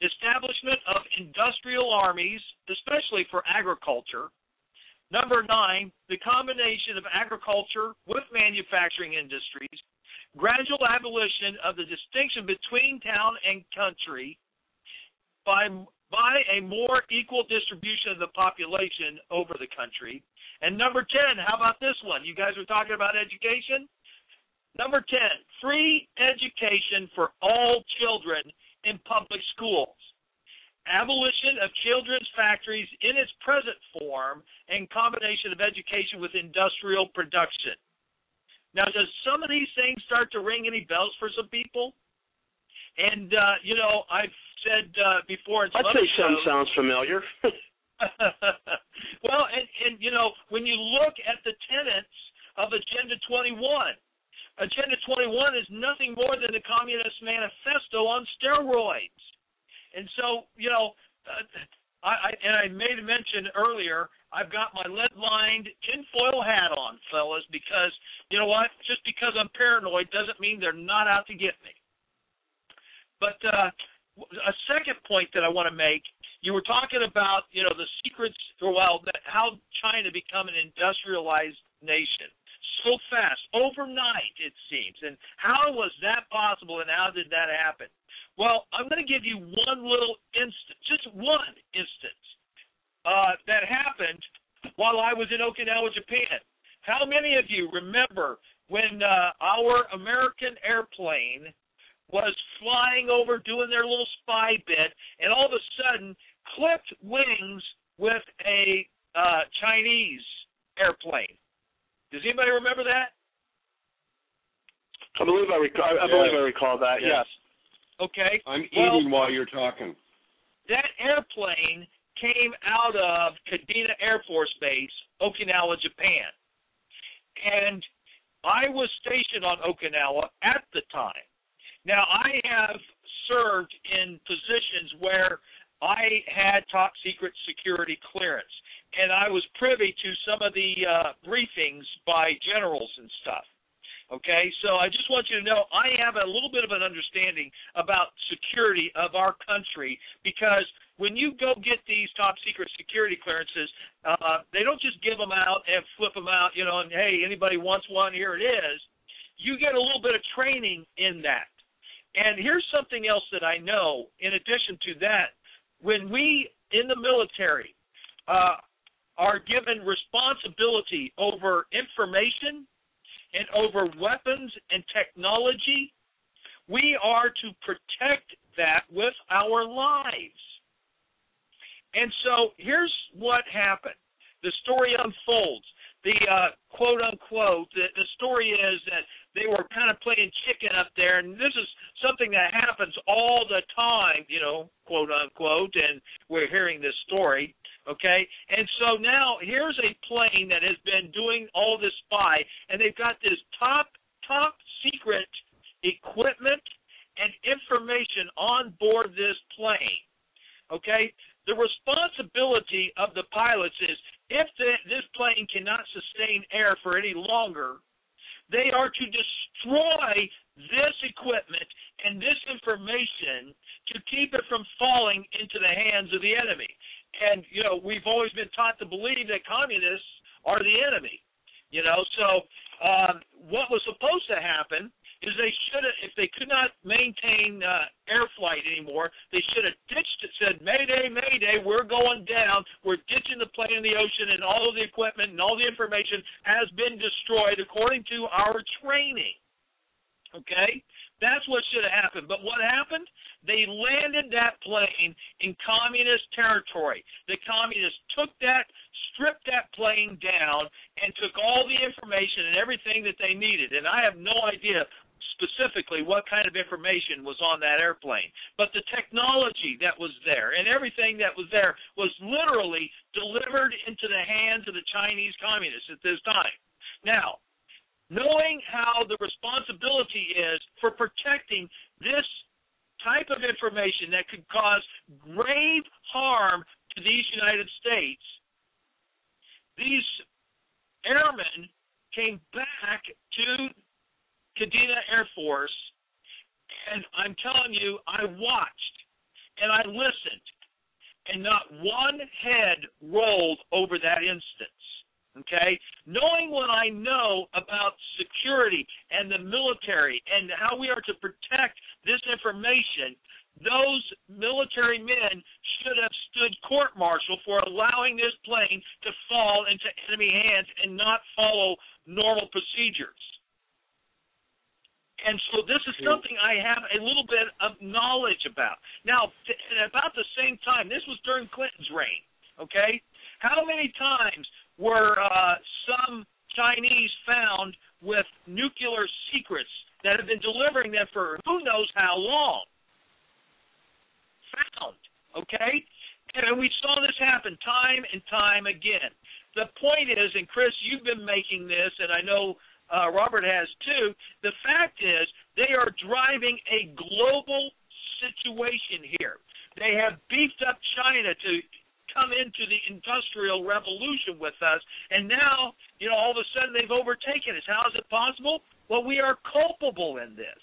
establishment of industrial armies, especially for agriculture. Number nine, the combination of agriculture with manufacturing industries, gradual abolition of the distinction between town and country by, by a more equal distribution of the population over the country. And number ten, how about this one? You guys were talking about education? Number ten, free education for all children in public schools. Abolition of children's factories in its present form and combination of education with industrial production. Now, does some of these things start to ring any bells for some people? And, uh, you know, I've said uh, before in some I'd say some shows, sounds familiar. well, and, and, you know, when you look at the tenets of Agenda twenty-one, Agenda twenty-one is nothing more than the Communist Manifesto on steroids. And so, you know, uh, I, I and I made a mention earlier, I've got my lead-lined tinfoil hat on, fellas, because, you know what, just because I'm paranoid doesn't mean they're not out to get me. But uh, a second point that I want to make, you were talking about, you know, the secrets, or well, that how China become an industrialized nation so fast, overnight, it seems. And how was that possible, and how did that happen? Well, I'm going to give you one little instance, just one instance, uh, that happened while I was in Okinawa, Japan. How many of you remember when uh, our American airplane was flying over doing their little spy bit, and all of a sudden clipped wings with a uh, Chinese airplane? Does anybody remember that? I believe I recall. I yes. believe I recall that. Yes. Yes. Okay. I'm well, eating while you're talking. That airplane came out of Kadena Air Force Base, Okinawa, Japan. And I was stationed on Okinawa at the time. Now, I have served in positions where I had top secret security clearance, and I was privy to some of the uh, briefings by generals and stuff. Okay, so I just want you to know I have a little bit of an understanding about security of our country, because when you go get these top secret security clearances, uh, they don't just give them out and flip them out, you know, and hey, anybody wants one, here it is. You get a little bit of training in that. And here's something else that I know in addition to that. When we in the military uh, are given responsibility over information and over weapons and technology, we are to protect that with our lives. And so here's what happened. The story unfolds. The uh, quote-unquote, the, the story is that they were kind of playing chicken up there, and this is something that happens all the time, you know, quote-unquote, and we're hearing this story. Okay, and so now here's a plane that has been doing all this spy, and they've got this top, top secret equipment and information on board this plane. Okay, the responsibility of the pilots is if the, this plane cannot sustain air for any longer, they are to destroy this equipment and this information to keep it from falling into the hands of the enemy. And, you know, we've always been taught to believe that communists are the enemy, you know. So um, what was supposed to happen is they should have, if they could not maintain uh, air flight anymore, they should have ditched it, said, Mayday, Mayday, we're going down, we're ditching the plane in the ocean, and all of the equipment and all the information has been destroyed according to our training. Okay? That's what should have happened. But what happened? They landed that plane in communist territory. The communists took that, stripped that plane down, and took all the information and everything that they needed. And I have no idea specifically what kind of information was on that airplane. But the technology that was there and everything that was there was literally delivered into the hands of the Chinese communists at this time. Now, knowing how the responsibility is for protecting this type of information that could cause grave harm to these United States, these airmen came back to Kadena Air Force, and I'm telling you, I watched and I listened, and not one head rolled over that instance. Okay? Knowing what I know about security and the military and how we are to protect this information, those military men should have stood court-martial for allowing this plane to fall into enemy hands and not follow normal procedures. And so this is something I have a little bit of knowledge about. Now, at about the same time, this was during Clinton's reign, okay? How many times were uh, some Chinese found with nuclear secrets that have been delivering them for who knows how long? Found, okay? And we saw this happen time and time again. The point is, and Chris, you've been making this, and I know uh, Robert has too, the fact is they are driving a global situation here. They have beefed up China to come into the industrial revolution with us, and now, you know, all of a sudden they've overtaken us. How is it possible? Well, we are culpable in this.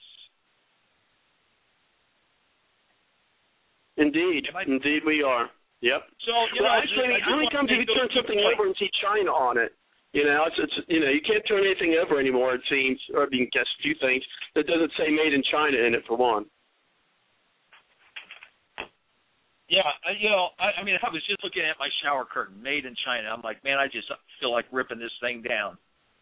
Indeed, indeed we are. Yep. So, you well, know, actually, just, how many times have you turned something point. over and see China on it? You know, it's, it's you know, you can't turn anything over anymore. It seems, or I mean, guess a few things that doesn't say "Made in China" in it for one. Yeah, you know, I, I mean, I was just looking at my shower curtain, "Made in China." I'm like, man, I just feel like ripping this thing down.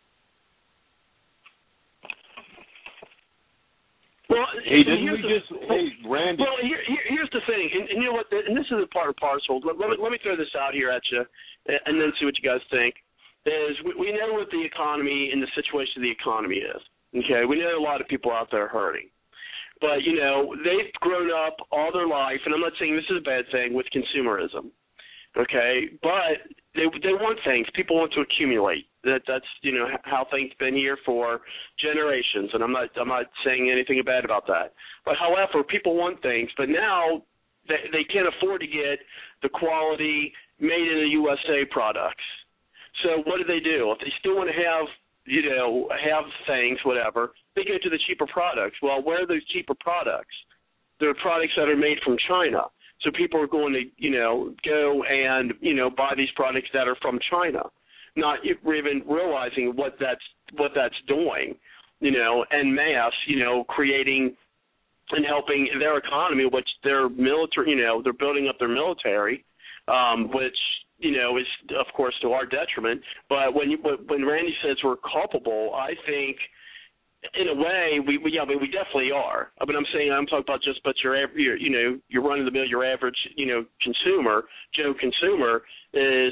Well, hey, didn't we the, just, hey, Randy. Well, here, here, here's the thing, and, and you know what, and this is a part of parcel. Let, let, me, let me throw this out here at you, and then see what you guys think. Is we, we know what the economy and the situation of the economy is. Okay, we know a lot of people out there hurting. But, you know, they've grown up all their life, and I'm not saying this is a bad thing, with consumerism. Okay, but they they want things. People want to accumulate. That that's you know how things been here for generations, and I'm not I'm not saying anything bad about that. But however, people want things, but now they they can't afford to get the quality made in the U S A products. So what do they do? If they still want to have you know have things, whatever, they go to the cheaper products. Well, where are those cheaper products? They're products that are made from China. So people are going to, you know, go and, you know, buy these products that are from China, not even realizing what that's what that's doing, you know, en masse, you know, creating and helping their economy, which their military, you know, they're building up their military, um, which, you know, is, of course, to our detriment. But when you, when Randy says we're culpable, I think – in a way, we, we yeah, I mean, we definitely are. I mean, I'm saying I'm talking about just, but your, your you know, your run of the mill, your average, you know, consumer, Joe consumer is.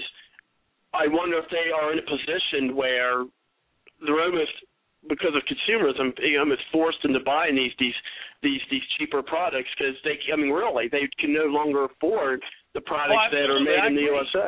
I wonder if they are in a position where they're almost, because of consumerism, almost forced into buying these these these these cheaper products because they, I mean, really, they can no longer afford the products oh, that are made in the U S A.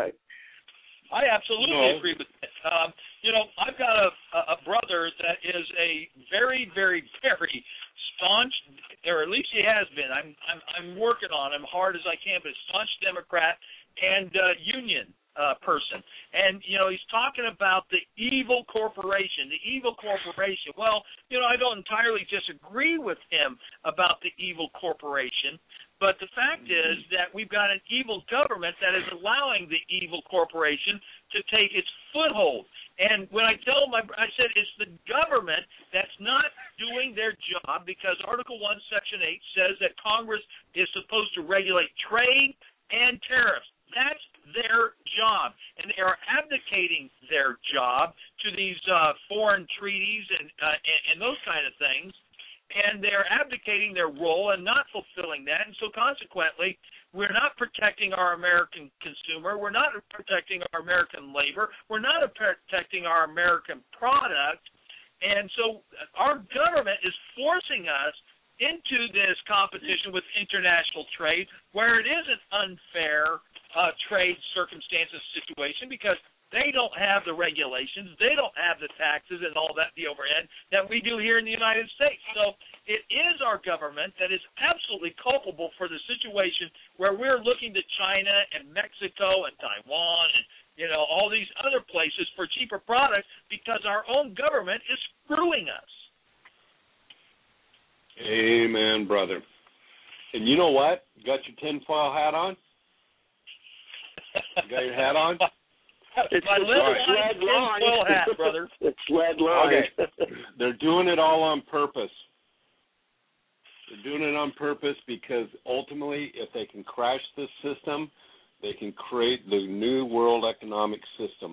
I absolutely no. agree with that. Um, you know, I've got a, a brother that is a very, very, very staunch, or at least he has been. I'm I'm, I'm working on him hard as I can, but a staunch Democrat and uh, union uh, person. And, you know, he's talking about the evil corporation, the evil corporation. Well, you know, I don't entirely disagree with him about the evil corporation. But the fact is that we've got an evil government that is allowing the evil corporation to take its foothold. And when I tell my, I said it's the government that's not doing their job because Article one, Section eight says that Congress is supposed to regulate trade and tariffs. That's their job. And they are abdicating their job to these uh, foreign treaties and, uh, and, and those kind of things. And they're abdicating their role and not fulfilling that. And so consequently, we're not protecting our American consumer. We're not protecting our American labor. We're not protecting our American product. And so our government is forcing us into this competition with international trade where it is an unfair uh, trade circumstances situation because they don't have the regulations, they don't have the taxes and all that, the overhead, that we do here in the United States. So it is our government that is absolutely culpable for the situation where we're looking to China and Mexico and Taiwan and, you know, all these other places for cheaper products because our own government is screwing us. Amen, brother. And you know what? You got your tinfoil hat on? You got your hat on? It's my little lead line. tinfoil hat, brother. It's lead line. Okay. They're doing it all on purpose. They're doing it on purpose because ultimately, if they can crash this system, they can create the new world economic system.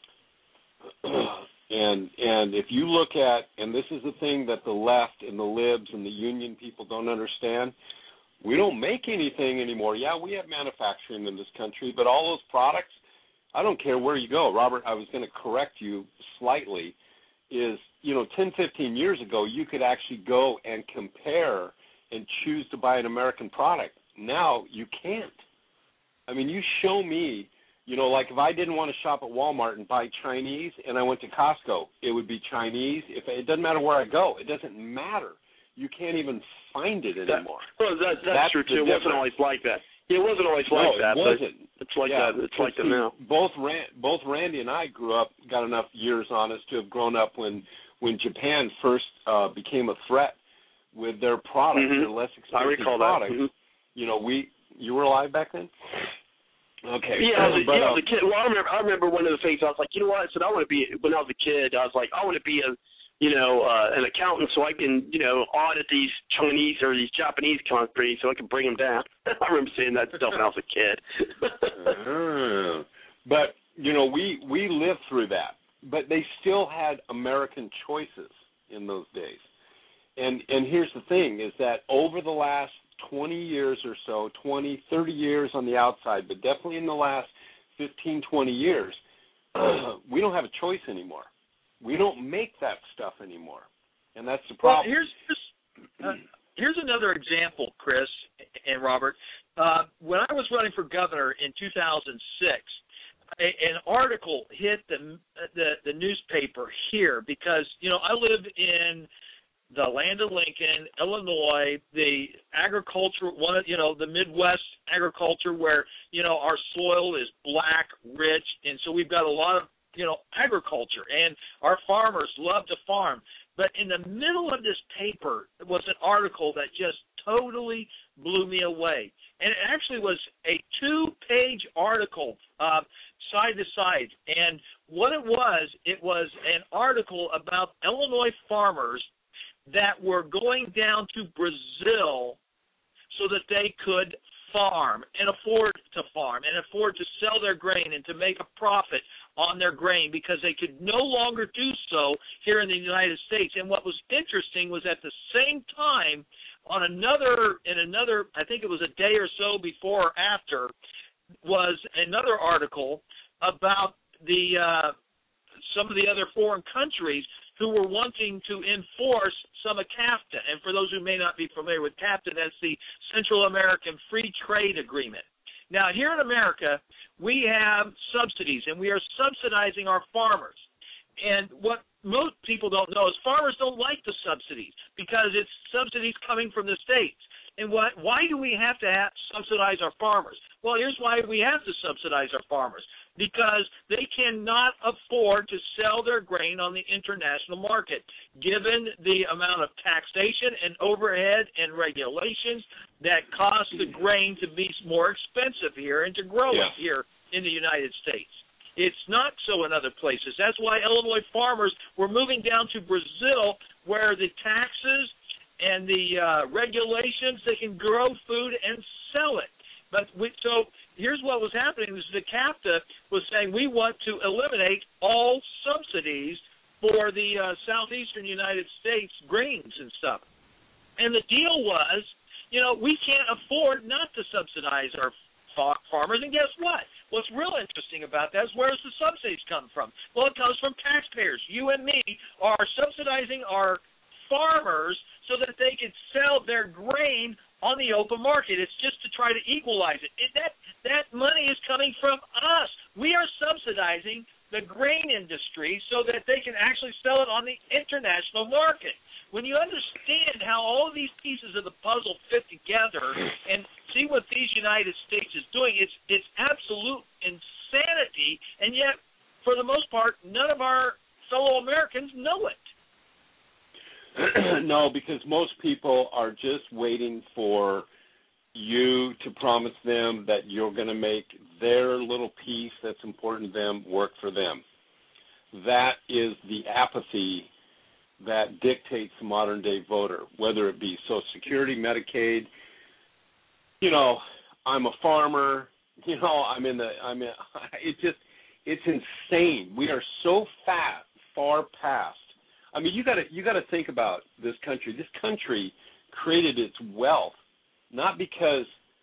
and and if you look at, and this is the thing that the left and the libs and the union people don't understand, we don't make anything anymore. Yeah, we have manufacturing in this country, but all those products, I don't care where you go. Robert, I was going to correct you slightly, is, you know, ten, fifteen years ago, you could actually go and compare and choose to buy an American product. Now you can't. I mean, you show me, you know, like if I didn't want to shop at Walmart and buy Chinese and I went to Costco, it would be Chinese. If it doesn't matter where I go. It doesn't matter. You can't even find it anymore. That, well, that, that's, that's true, too. It wasn't always like that. It wasn't always no, like that. it wasn't. It's like yeah, that. It's like see, that now. Both Rand, both Randy and I grew up, got enough years on us to have grown up when, when Japan first uh, became a threat with their products, mm-hmm. their less expensive I recall products. that. Mm-hmm. You know, we you were alive back then? Okay. Yeah, I was, but, yeah, I um, was a kid. Well, I remember, I remember one of the things I was like, you know what? I said I want to be. When I was a kid, I was like, I want to be a, you know, uh, an accountant so I can, you know, audit these Chinese or these Japanese companies so I can bring them down. I remember saying that stuff when I was a kid. uh, but you know, we we lived through that. But they still had American choices in those days. And and here's the thing, is that over the last twenty years or so, twenty, thirty years on the outside, but definitely in the last fifteen, twenty years, uh, we don't have a choice anymore. We don't make that stuff anymore. And that's the problem. Well, here's, here's, uh, here's another example, Chris and Robert. Uh, when I was running for governor in two thousand six, a, an article hit the, the the newspaper here because, you know, I live in the land of Lincoln, Illinois, the agriculture, one of, you know, the Midwest agriculture where, you know, our soil is black, rich, and so we've got a lot of, you know, agriculture, and our farmers love to farm. But in the middle of this paper was an article that just totally blew me away. And it actually was a two-page article, uh, side to side. And what it was, it was an article about Illinois farmers that were going down to Brazil so that they could farm and afford to farm and afford to sell their grain and to make a profit on their grain because they could no longer do so here in the United States. And what was interesting was at the same time, on another, in another, I think it was a day or so before or after, was another article about the uh, some of the other foreign countries who were wanting to enforce some of CAFTA. And for those who may not be familiar with CAFTA, that's the Central American Free Trade Agreement. Now, here in America, we have subsidies, and we are subsidizing our farmers. And what most people don't know is farmers don't like the subsidies because it's subsidies coming from the states. And what, why do we have to have, subsidize our farmers? Well, here's why we have to subsidize our farmers. Because they cannot afford to sell their grain on the international market, given the amount of taxation and overhead and regulations that cause the grain to be more expensive here and to grow yeah. it here in the United States. It's not so in other places. That's why Illinois farmers were moving down to Brazil, where the taxes and the uh, regulations, they can grow food and sell it. But we, so here's what was happening: is the CAFTA was saying we want to eliminate all subsidies for the uh, southeastern United States grains and stuff. And the deal was, you know, we can't afford not to subsidize our fa- farmers. And guess what? What's real interesting about that is where does the subsidies come from? Well, it comes from taxpayers. You and me are subsidizing our farmers so that they can sell their grain on the open market. It's just to try to equalize it. it. That that money is coming from us. We are subsidizing the grain industry so that they can actually sell it on the international market. When you understand how all of these pieces of the puzzle fit together and see what these United States is doing, it's it's absolute insanity, and yet, for the most part, none of our fellow Americans know it. No, because most people are just waiting for you to promise them that you're going to make their little piece that's important to them work for them. That is the apathy that dictates the modern-day voter, whether it be Social Security, Medicaid. You know, I'm a farmer. You know, I'm in the. I'm in. It just. It's insane. We are so fat, far past. I mean, you got to you got to think about this country. This country created its wealth not because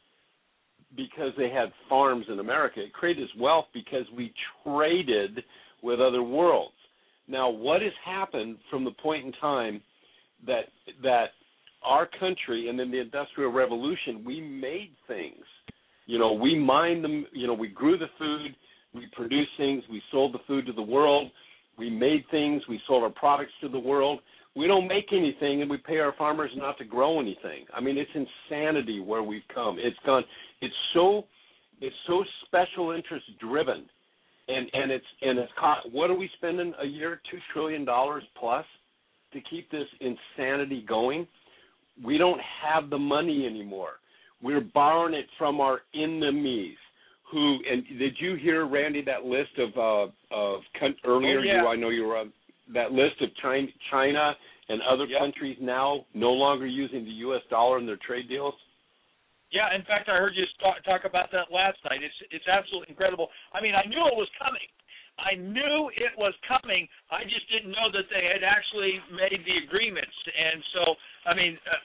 because they had farms in America. It created its wealth because we traded with other worlds. Now, what has happened from the point in time that that our country and then the Industrial Revolution, we made things. You know, we mined them. You know, we grew the food. We produced things. We sold the food to the world. We made things. We sold our products to the world. We don't make anything, and we pay our farmers not to grow anything. I mean, it's insanity where we've come. It's gone. It's so, it's so special interest driven, and and it's and it's cost. What are we spending a year? Two trillion dollars plus to keep this insanity going. We don't have the money anymore. We're borrowing it from our enemies. Who and did you hear, Randy, that list of uh, of earlier? Oh, yeah. You, I know you were on that list of China, China and other yep. countries now no longer using the U S dollar in their trade deals. Yeah, in fact, I heard you talk, talk about that last night. It's it's absolutely incredible. I mean, I knew it was coming. I knew it was coming. I just didn't know that they had actually made the agreements. And so, I mean. Uh,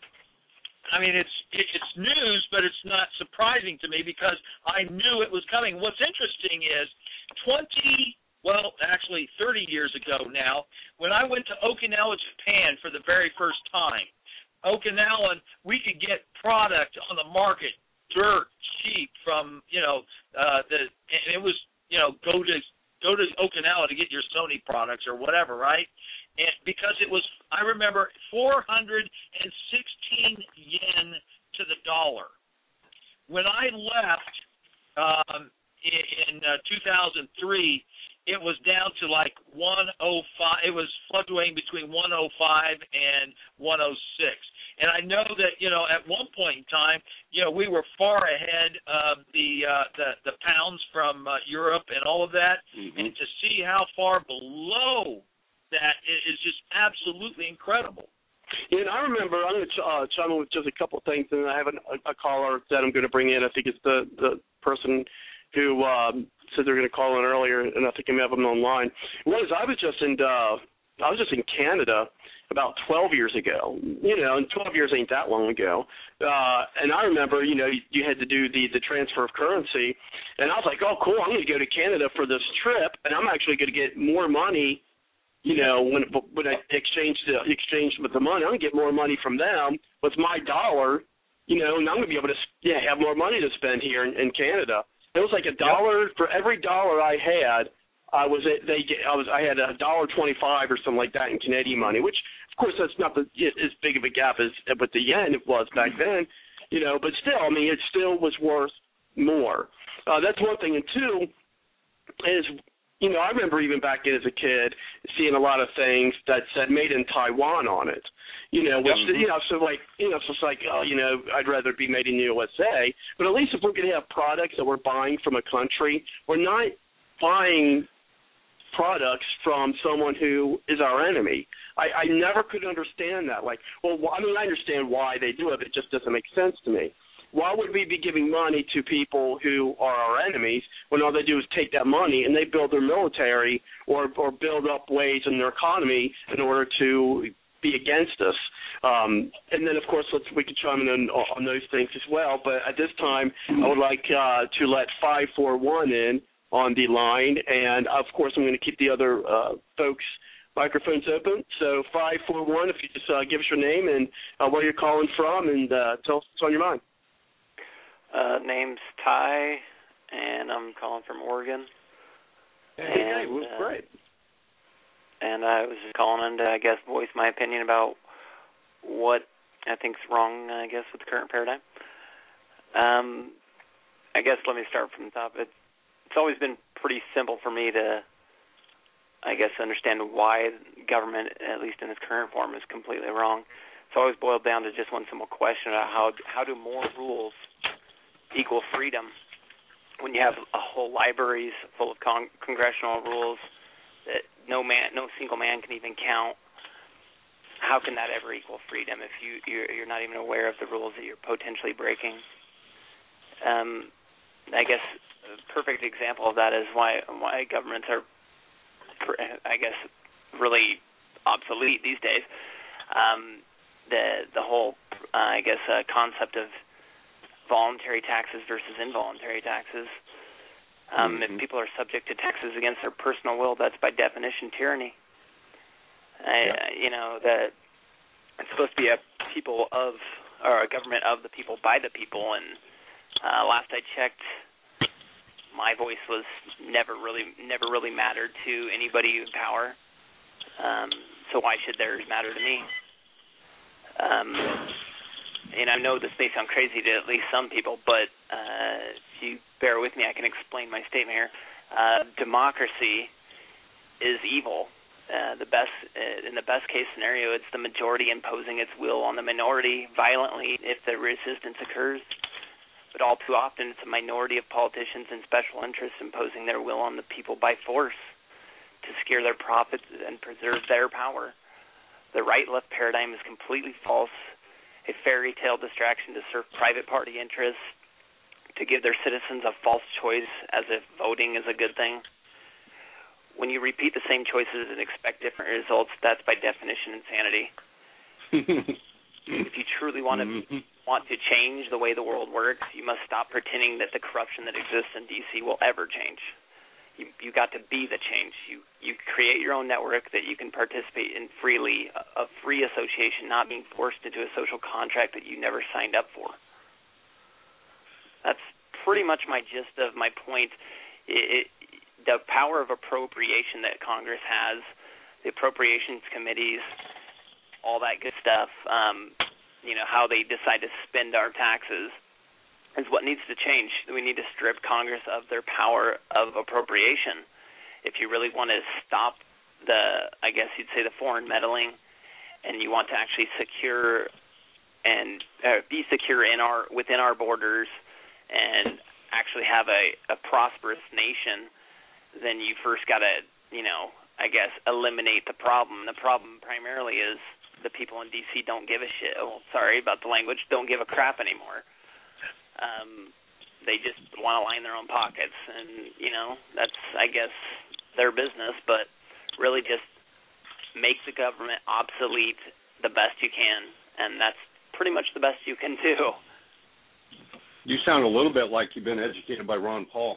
I mean, it's it's news, but it's not surprising to me because I knew it was coming. What's interesting is twenty, well, actually thirty years ago now, when I went to Okinawa, Japan for the very first time, Okinawa, we could get product on the market dirt cheap from, you know, uh, the and it was, you know, go to go to Okinawa to get your Sony products or whatever, right? And because it was, I remember, four hundred sixteen yen to the dollar. When I left um, in, in uh, two thousand three, it was down to like one oh five. It was fluctuating between one oh five and one oh six. And I know that, you know, at one point in time, you know, we were far ahead of the uh, the, the pounds from uh, Europe and all of that. Mm-hmm. And to see how far below that is just absolutely incredible. Yeah, and I remember, I'm going to ch- uh, chime in with just a couple of things, and I have an, a, a caller that I'm going to bring in. I think it's the, the person who um, said they're going to call in earlier, and I think I may have them online. Well, I was just in uh, I was just in Canada about twelve years ago. You know, and twelve years ain't that long ago. Uh, and I remember, you know, you, you had to do the, the transfer of currency, and I was like, oh, cool, I'm going to go to Canada for this trip, and I'm actually going to get more money. You know, when when I exchanged the, exchanged with the money, I'm gonna get more money from them with my dollar. You know, and I'm gonna be able to yeah have more money to spend here in, in Canada. It was like a dollar yep. for every dollar I had. I was at, they I was I had a dollar twenty-five or something like that in Canadian money, which of course that's not the, as big of a gap as with the yen it was back then. You know, but still, I mean, it still was worth more. Uh, that's one thing, and two is. You know, I remember even back then as a kid seeing a lot of things that said made in Taiwan on it. You know, which, mm-hmm. you know, so like, you know, it's just like, oh, you know, I'd rather it be made in the U S A. But at least if we're going to have products that we're buying from a country, we're not buying products from someone who is our enemy. I, I never could understand that. Like, well, I mean, I understand why they do it, but it just doesn't make sense to me. Why would we be giving money to people who are our enemies when all they do is take that money and they build their military or, or build up ways in their economy in order to be against us? Um, and then, of course, let's, we could chime in on, on those things as well. But at this time, I would like uh, to let five four one in on the line. And, of course, I'm going to keep the other uh, folks' microphones open. So five four one, if you just uh, give us your name and uh, where you're calling from and uh, tell us what's on your mind. Uh, name's Ty, and I'm calling from Oregon. Hey, and, hey, was uh, great. And I was just calling in to, I guess, voice my opinion about what I think's wrong, I guess, with the current paradigm. Um, I guess let me start from the top. It, it's always been pretty simple for me to, I guess, understand why government, at least in its current form, is completely wrong. It's always boiled down to just one simple question about how how do more rules equal freedom when you have a whole libraries full of con- congressional rules that no man, no single man can even count? How can that ever equal freedom if you you're, you're not even aware of the rules that you're potentially breaking? Um, I guess a perfect example of that is why why governments are, I guess, really obsolete these days. Um, the the whole, uh, I guess, uh, concept of voluntary taxes versus involuntary taxes. Um, mm-hmm. If people are subject to taxes against their personal will, that's by definition tyranny. I, yeah. You know, that it's supposed to be a people of, or a government of the people, by the people, and uh, last I checked, my voice was never really, never really mattered to anybody in power. Um, so why should theirs matter to me? Um, and I know this may sound crazy to at least some people, but uh, if you bear with me, I can explain my statement here. Uh, democracy is evil. Uh, the best, uh, in the best case scenario, it's the majority imposing its will on the minority violently if the resistance occurs. But all too often, it's a minority of politicians and special interests imposing their will on the people by force to secure their profits and preserve their power. The right-left paradigm is completely false, a fairy tale distraction to serve private party interests, to give their citizens a false choice as if voting is a good thing. When you repeat the same choices and expect different results, that's by definition insanity. If you truly want to mm-hmm. want to change the way the world works, you must stop pretending that the corruption that exists in D C will ever change. You you got to be the change. You you create your own network that you can participate in freely, a, a free association, not being forced into a social contract that you never signed up for. That's pretty much my gist of my point. It, it, the power of appropriation that Congress has, the appropriations committees, all that good stuff, um, you know, how they decide to spend our taxes is what needs to change. We need to strip Congress of their power of appropriation. If you really want to stop the, I guess you'd say, the foreign meddling, and you want to actually secure and uh, be secure in our within our borders and actually have a, a prosperous nation, then you first got to, you know, I guess, eliminate the problem. The problem primarily is the people in D C don't give a shit. Oh, sorry about the language. Don't give a crap anymore. Um, they just want to line their own pockets, and you know that's, I guess, their business. But really, just make the government obsolete the best you can, and that's pretty much the best you can do. You sound a little bit like you've been educated by Ron Paul.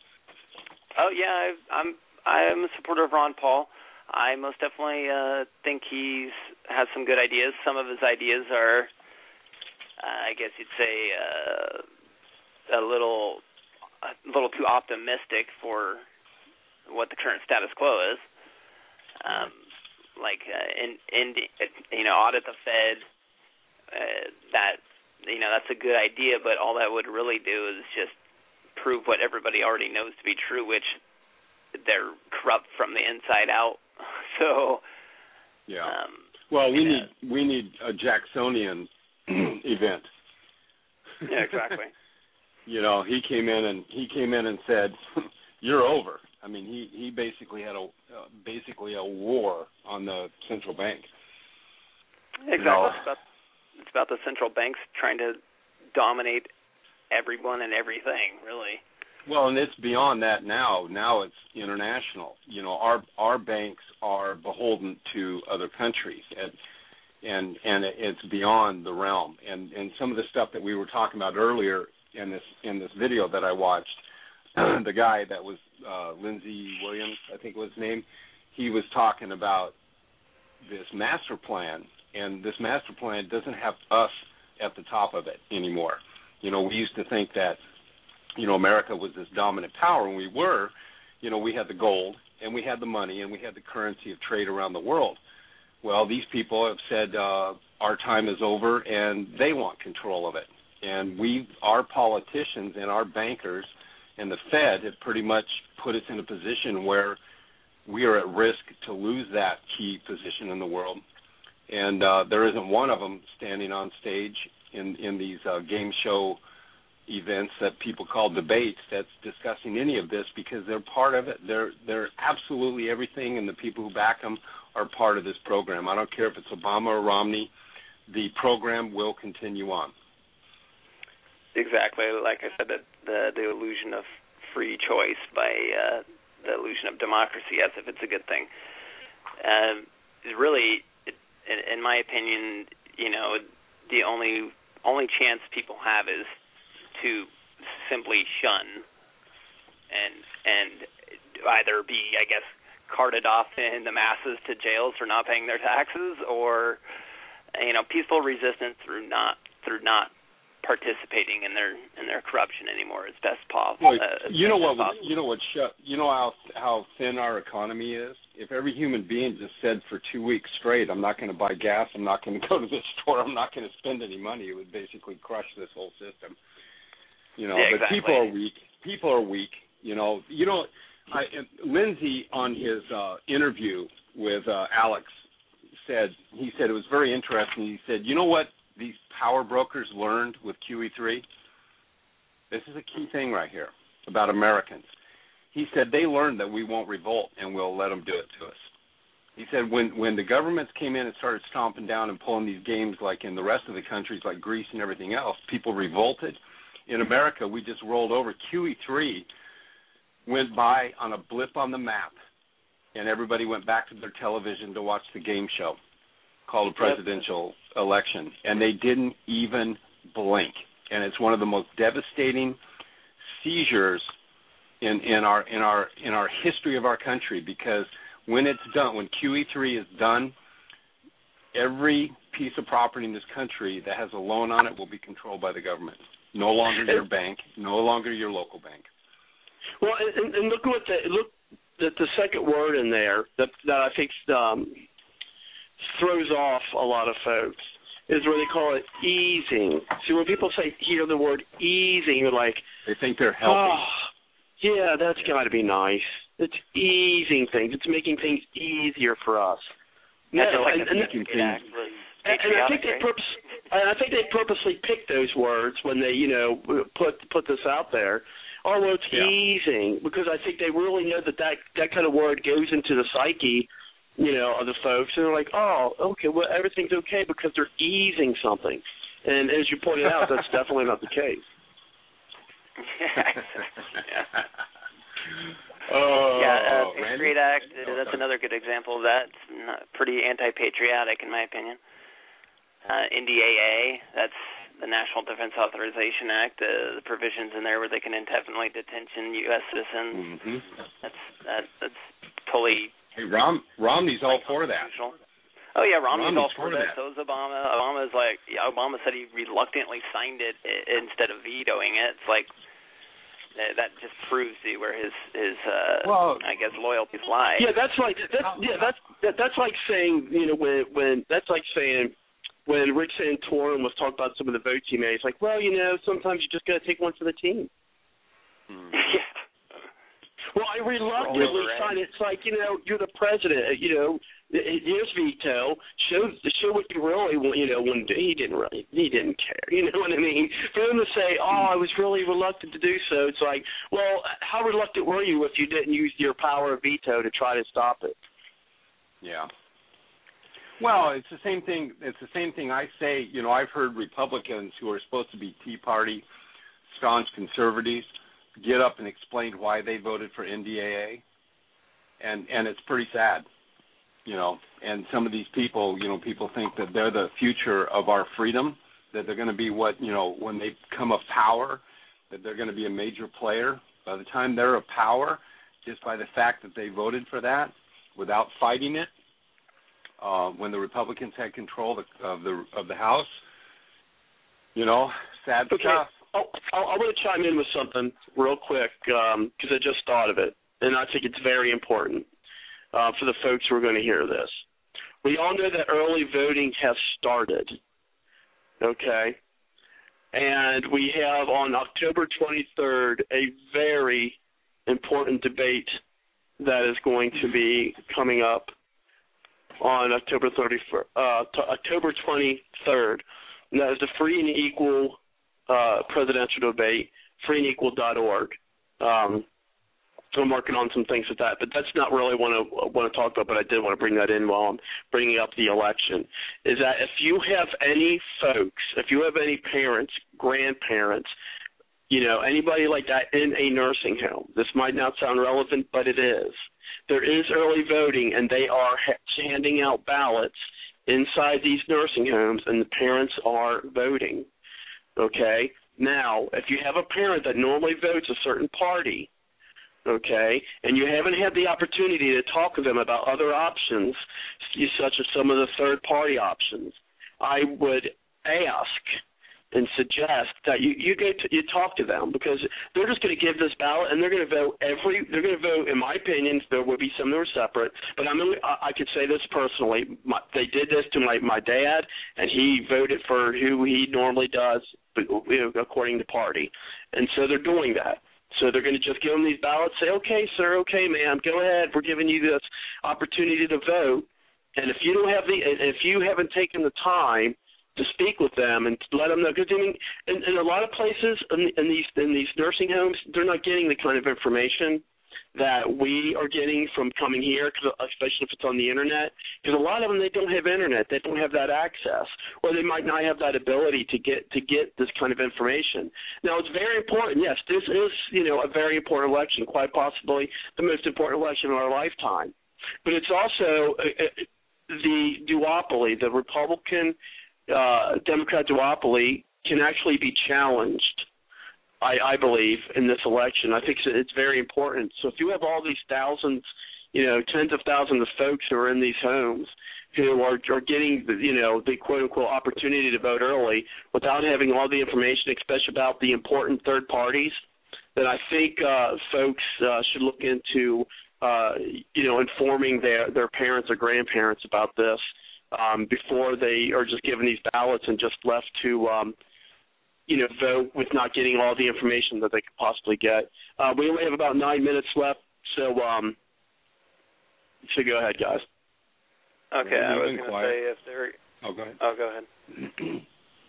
Oh yeah, I've, I'm I'm a supporter of Ron Paul. I most definitely uh, think he's has some good ideas. Some of his ideas are, uh, I guess you'd say, uh, a little a little too optimistic for what the current status quo is. Um, like, uh, in, in you know, audit the Fed. Uh, that you know, that's a good idea, but all that would really do is just prove what everybody already knows to be true, which they're corrupt from the inside out. So, yeah. Um, well, we yeah. need we need a Jacksonian event. Yeah, exactly. You know, he came in and he came in and said, "You're over." I mean, he, he basically had a uh, basically a war on the central bank. Exactly. You know? It's about it's about the central banks trying to dominate everyone and everything, really. Well, and it's beyond that now. Now it's international. You know, our our banks are beholden to other countries, and and and it's beyond the realm. And and some of the stuff that we were talking about earlier in this in this video that I watched, the guy that was uh, Lindsey Williams, I think was his name, he was talking about this master plan, and this master plan doesn't have us at the top of it anymore. You know, we used to think that, you know, America was this dominant power, and we were. You know, we had the gold, and we had the money, and we had the currency of trade around the world. Well, these people have said uh, our time is over, and they want control of it. And we, our politicians and our bankers and the Fed have pretty much put us in a position where we are at risk to lose that key position in the world. And uh, there isn't one of them standing on stage in, in these uh, game show events that people call debates that's discussing any of this, because they're part of it. They're they're absolutely everything, and the people who back them are part of this program. I don't care if it's Obama or Romney. The program will continue on. Exactly. Like I said, the the, the illusion of free choice by uh, the illusion of democracy, as if it's a good thing, uh, is really, in, in my opinion, you know, the only only chance people have is to simply shun and and either be, I guess, carted off in the masses to jails for not paying their taxes, or, you know, peaceful resistance through not through not participating in their in their corruption anymore as best possible. Well, uh, you know what? Possible. You know what? You know how how thin our economy is. If every human being just said for two weeks straight, "I'm not going to buy gas. I'm not going to go to the store. I'm not going to spend any money," it would basically crush this whole system. You know, yeah, but exactly. people are weak. People are weak. You know. You know. I, Lindsay on his uh, interview with uh, Alex said he said it was very interesting. He said, "You know what these power brokers learned with Q E three? This is a key thing right here about Americans." He said they learned that we won't revolt and we'll let them do it to us. He said when, when the governments came in and started stomping down and pulling these games like in the rest of the countries like Greece and everything else, people revolted. In America, we just rolled over. Q E three went by on a blip on the map, and everybody went back to their television to watch the game show called a presidential yep. election, and they didn't even blink. And it's one of the most devastating seizures in, in our in our in our history of our country, because when it's done, when Q E three is done, every piece of property in this country that has a loan on it will be controlled by the government. No longer your bank, no longer your local bank. Well, and, and look what the look at the second word in there that that I think um, throws off a lot of folks is where they call it easing. See, when people say hear the word easing, you're like, they think they're helping. Oh, yeah, that's got to be nice. It's easing things. It's making things easier for us. No, no like and, and, and, and I think they purpose. I think they purposely picked those words when they, you know, put put this out there. Oh, well, it's yeah. easing, because I think they really know that, that that kind of word goes into the psyche, you know, of the folks, and they're like, oh, okay, well, everything's okay because they're easing something. And as you pointed out, that's definitely not the case. yeah. Oh, yeah, uh, Patriot Act, uh, that's another good example of that. It's not pretty anti-patriotic, in my opinion. Uh, N D A A, that's the National Defense Authorization Act, uh, the provisions in there where they can indefinitely detention U S citizens. Mm-hmm. That's that, that's totally. Hey, Rom, Romney's all for that. Oh yeah, Romney's, Romney's all for, for that. that. So is Obama. Obama's like, yeah, Obama said he reluctantly signed it instead of vetoing it. It's like that just proves to you where his his uh, well, I guess loyalties lie. Yeah, that's like that's yeah that's that, that's like saying, you know, when when that's like saying. When Rick Santorum was talking about some of the votes he made, it's like, well, you know, sometimes you just got to take one for the team. Mm. Yeah. Well, I reluctantly signed it. It's like, you know, you're the president. You know, here's veto. Show show what you really want. You know, when he didn't really, he didn't care. You know what I mean? For him to say, oh, I was really reluctant to do so, it's like, well, how reluctant were you if you didn't use your power of veto to try to stop it? Yeah. Well, it's the same thing. It's the same thing I say. You know, I've heard Republicans who are supposed to be Tea Party, staunch conservatives, get up and explain why they voted for N D A A, and and it's pretty sad. You know, and some of these people, you know, people think that they're the future of our freedom, that they're going to be what, you know, when they come of power, that they're going to be a major player. By the time they're of power, just by the fact that they voted for that without fighting it, Uh, when the Republicans had control of the, of the of the House, you know, sad okay. stuff. Oh, I want to chime in with something real quick because um, I just thought of it, and I think it's very important uh, for the folks who are going to hear this. We all know that early voting has started, okay? And we have on October twenty-third a very important debate that is going to be coming up on October thirty-first, uh, October twenty-third, and that is the free and equal uh, presidential debate, free and equal dot org. Um, I'm working on some things with that, but that's not really what I want to talk about, but I did want to bring that in while I'm bringing up the election, is that if you have any folks, if you have any parents, grandparents, you know, anybody like that in a nursing home, this might not sound relevant, but it is. There is early voting, and they are handing out ballots inside these nursing homes, and the parents are voting, okay? Now, if you have a parent that normally votes a certain party, okay, and you haven't had the opportunity to talk to them about other options, such as some of the third-party options, I would ask and suggest that you you go to, you talk to them, because they're just going to give this ballot and they're going to vote every they're going to vote. In my opinion, there will be some that are separate, but I'm only, I, I could say this personally. My, they did this to my my dad, and he voted for who he normally does, according to party, and so they're doing that. So they're going to just give them these ballots, say, okay, sir, okay, ma'am, go ahead. We're giving you this opportunity to vote, and if you don't have the if you haven't taken the time to speak with them and let them know, because I mean, in, in a lot of places in, in these in these nursing homes, they're not getting the kind of information that we are getting from coming here, cause, especially if it's on the internet. Because a lot of them, they don't have internet, they don't have that access, or they might not have that ability to get to get this kind of information. Now, it's very important. Yes, this is you know a very important election, quite possibly the most important election of our lifetime. But it's also uh, the duopoly, the Republican. Uh, Democrat duopoly can actually be challenged, I, I believe, in this election. I think it's very important. So if you have all these thousands, you know, tens of thousands of folks who are in these homes who are, are getting, the, you know, the quote-unquote opportunity to vote early without having all the information, especially about the important third parties, then I think uh, folks uh, should look into, uh, you know, informing their, their parents or grandparents about this. Um, before they are just given these ballots and just left to, um, you know, vote with not getting all the information that they could possibly get. Uh, we only have about nine minutes left, so um, so go ahead, guys. Okay, I was going to say if there. Oh, go ahead. Oh, go ahead.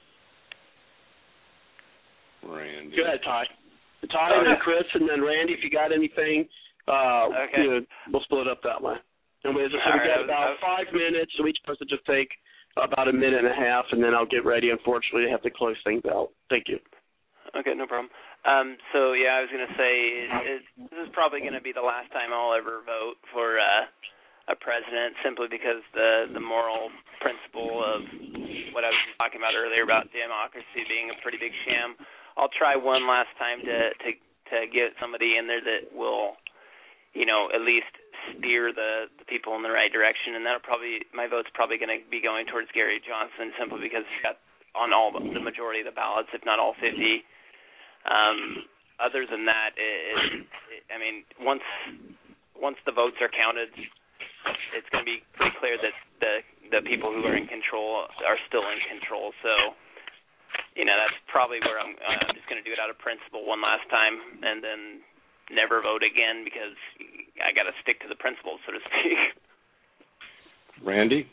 Randy. Go ahead, Ty. Ty and then Chris, and then Randy. If you got anything, uh, okay. you know, we'll split it up that way. And we, so we got about five minutes, so each person just take about a minute and a half, and then I'll get ready, unfortunately, to have to close things out. Thank you. Okay, no problem. Um, so, yeah, I was going to say it, this is probably going to be the last time I'll ever vote for uh, a president, simply because the, the moral principle of what I was talking about earlier about democracy being a pretty big sham. I'll try one last time to, to, to get somebody in there that will, you know, at least steer the, the people in the right direction, and that'll probably my vote's probably going to be going towards Gary Johnson, simply because he's got on all the, the majority of the ballots, if not all fifty. Um, other than that, it, it, I mean, once once the votes are counted, it's going to be pretty clear that the the people who are in control are still in control. So, you know, that's probably where I'm. I'm just going to do it out of principle one last time, and then never vote again, because I got to stick to the principles, so to speak. Randy?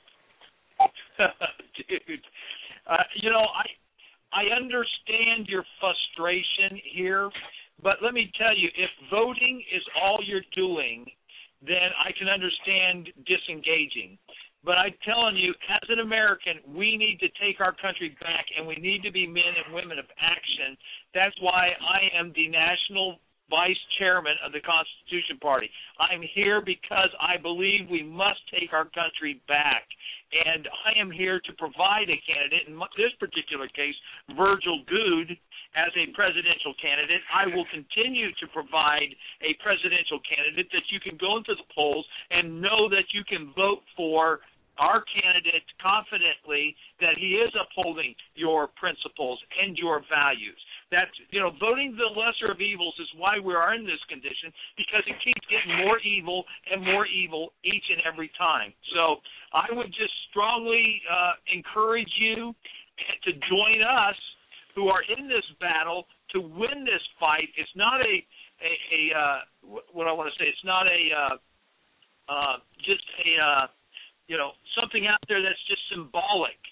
Dude, uh, you know, I I understand your frustration here, but let me tell you, if voting is all you're doing, then I can understand disengaging. But I'm telling you, as an American, we need to take our country back, and we need to be men and women of action. That's why I am the national Vice Chairman of the Constitution Party. I'm here because I believe we must take our country back, and I am here to provide a candidate, in this particular case, Virgil Goode, as a presidential candidate. I will continue to provide a presidential candidate that you can go into the polls and know that you can vote for our candidate confidently, that he is upholding your principles and your values. That's, you know, voting the lesser of evils is why we are in this condition, because it keeps getting more evil and more evil each and every time. So I would just strongly uh, encourage you to join us who are in this battle to win this fight. It's not a, a, a uh, what I want to say, it's not a, uh, uh, just a, uh, you know, something out there that's just symbolic.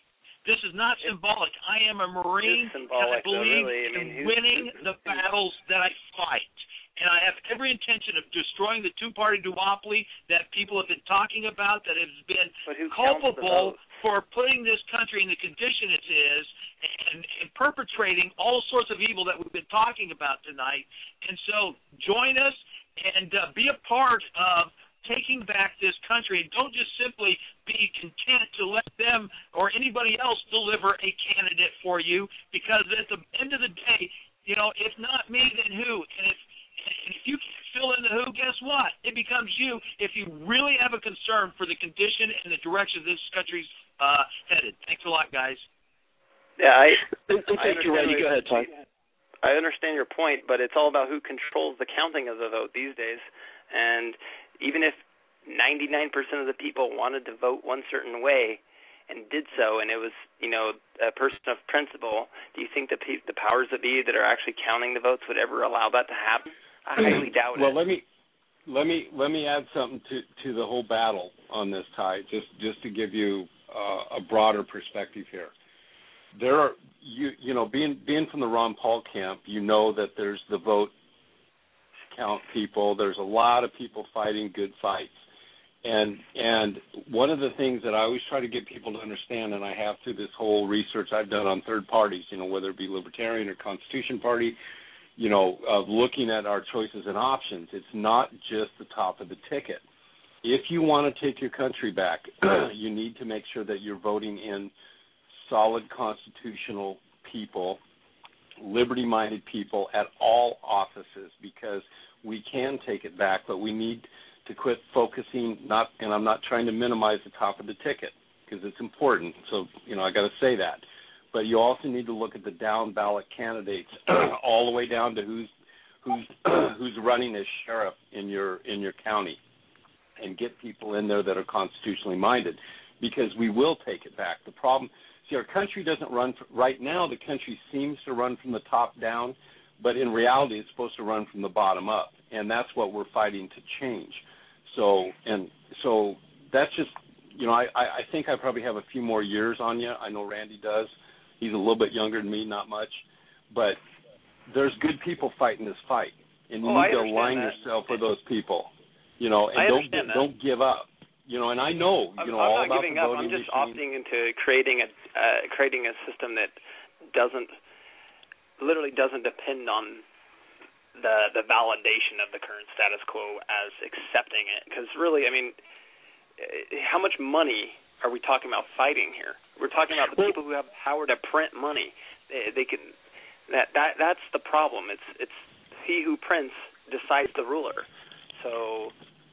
This is not symbolic. I am a Marine, and I believe though, really. I mean, in winning the battles that I fight. And I have every intention of destroying the two-party duopoly that people have been talking about, that has been culpable for putting this country in the condition it is and, and perpetrating all sorts of evil that we've been talking about tonight. And so join us and uh, be a part of taking back this country. And don't just simply be content to let them or anybody else deliver a candidate for you, because at the end of the day, you know, if not me, then who? And if And if you can't fill in the who, guess what? It becomes you if you really have a concern for the condition and the direction this country's uh, headed. Thanks a lot, guys. Yeah, I, Thank you, Randy. Go ahead, Ty. I understand your point, but it's all about who controls the counting of the vote these days. And even if ninety-nine percent of the people wanted to vote one certain way and did so, and it was, you know, a person of principle, do you think the, pe- the powers that be that are actually counting the votes would ever allow that to happen? I highly doubt well, it. Well, let me let me let me add something to, to the whole battle on this, Ty, just just to give you uh, a broader perspective here. There are you you know being being from the Ron Paul camp, you know that there's the vote count people. There's a lot of people fighting good fights, and and one of the things that I always try to get people to understand, and I have through this whole research I've done on third parties, you know, whether it be Libertarian or Constitution Party, you know, of looking at our choices and options, it's not just the top of the ticket. If you want to take your country back, you need to make sure that you're voting in solid constitutional people, liberty-minded people at all offices, because we can take it back, but we need to quit focusing, not, and I'm not trying to minimize the top of the ticket because it's important, so, you know, I got to say that. But you also need to look at the down ballot candidates all the way down to who's who's who's running as sheriff in your in your county, and get people in there that are constitutionally minded, because we will take it back. The problem, see, our country doesn't run for, right now. The country seems to run from the top down, but in reality, it's supposed to run from the bottom up, and that's what we're fighting to change. So and so that's just, you know, I I think I probably have a few more years on you. I know Randy does. He's a little bit younger than me, not much, but there's good people fighting this fight, and you oh, need to align that. yourself with those people, you know, and I don't that. don't give up, you know. And I know, you I'm, know, I'm all not about giving the up. voting I'm just machine. opting into creating a uh, creating a system that doesn't literally doesn't depend on the the validation of the current status quo as accepting it. Because really, I mean, how much money are we talking about fighting here? We're talking about the people who have power to print money. They, they can that that that's the problem. It's it's he who prints decides the ruler. So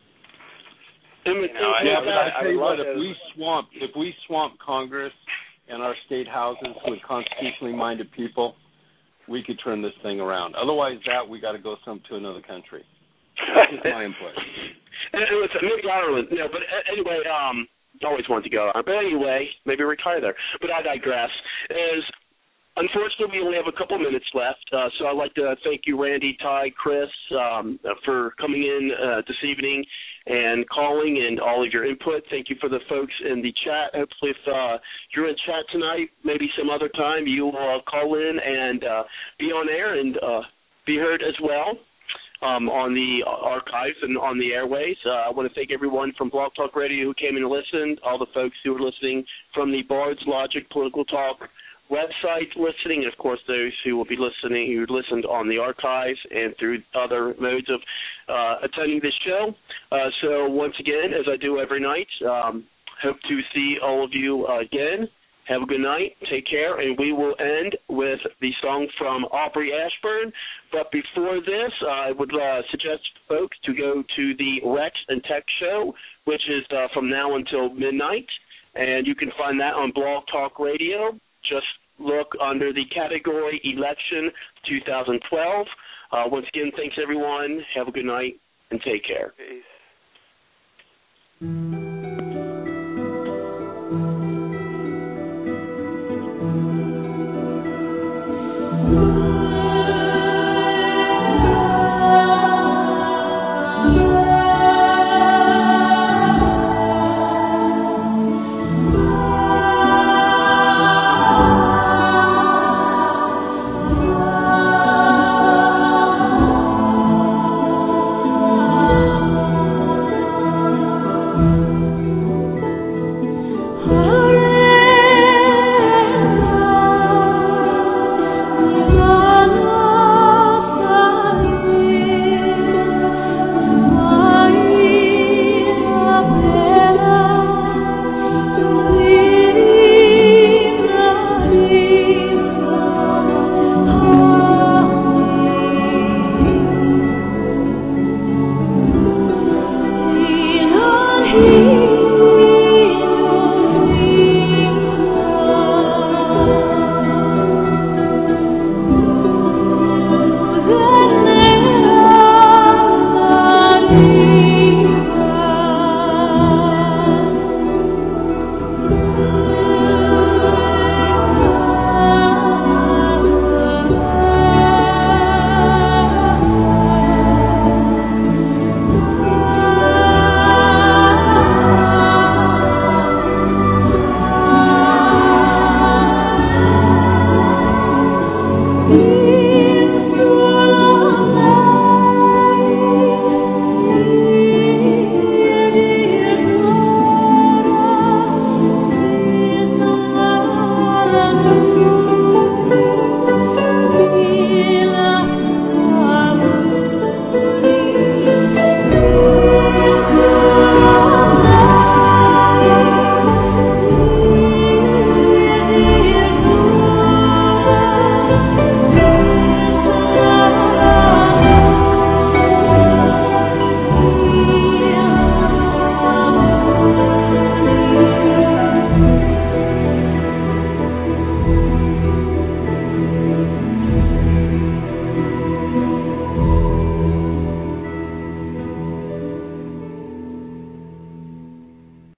you know, yeah, I, but I, I tell you what, if we swamp if we swamp Congress and our state houses with constitutionally minded people, we could turn this thing around. Otherwise, that we got to go some to another country. That's just my input. And listen, maybe Ireland, no, but anyway, um. always wanted to go on. But anyway, maybe retire there. But I digress. As unfortunately, we only have a couple minutes left, uh, so I'd like to thank you, Randy, Ty, Chris, um, for coming in uh, this evening and calling and all of your input. Thank you for the folks in the chat. Hopefully, if uh, you're in chat tonight, maybe some other time, you'll uh, call in and uh, be on air and uh, be heard as well. Um, on the archives and on the airways. Uh, I want to thank everyone from Blog Talk Radio who came and listened, all the folks who are listening from the Bard's Logic Political Talk website listening, and, of course, those who will be listening, who listened on the archives and through other modes of uh, attending this show. Uh, so, once again, as I do every night, um, hope to see all of you uh, again. Have a good night. Take care. And we will end with the song from Aubrey Ashburn. But before this, I would uh, suggest folks to go to the Rex and Tech Show, which is uh, from now until midnight. And you can find that on Blog Talk Radio. Just look under the category Election twenty twelve. Uh, once again, thanks, everyone. Have a good night and take care. Peace.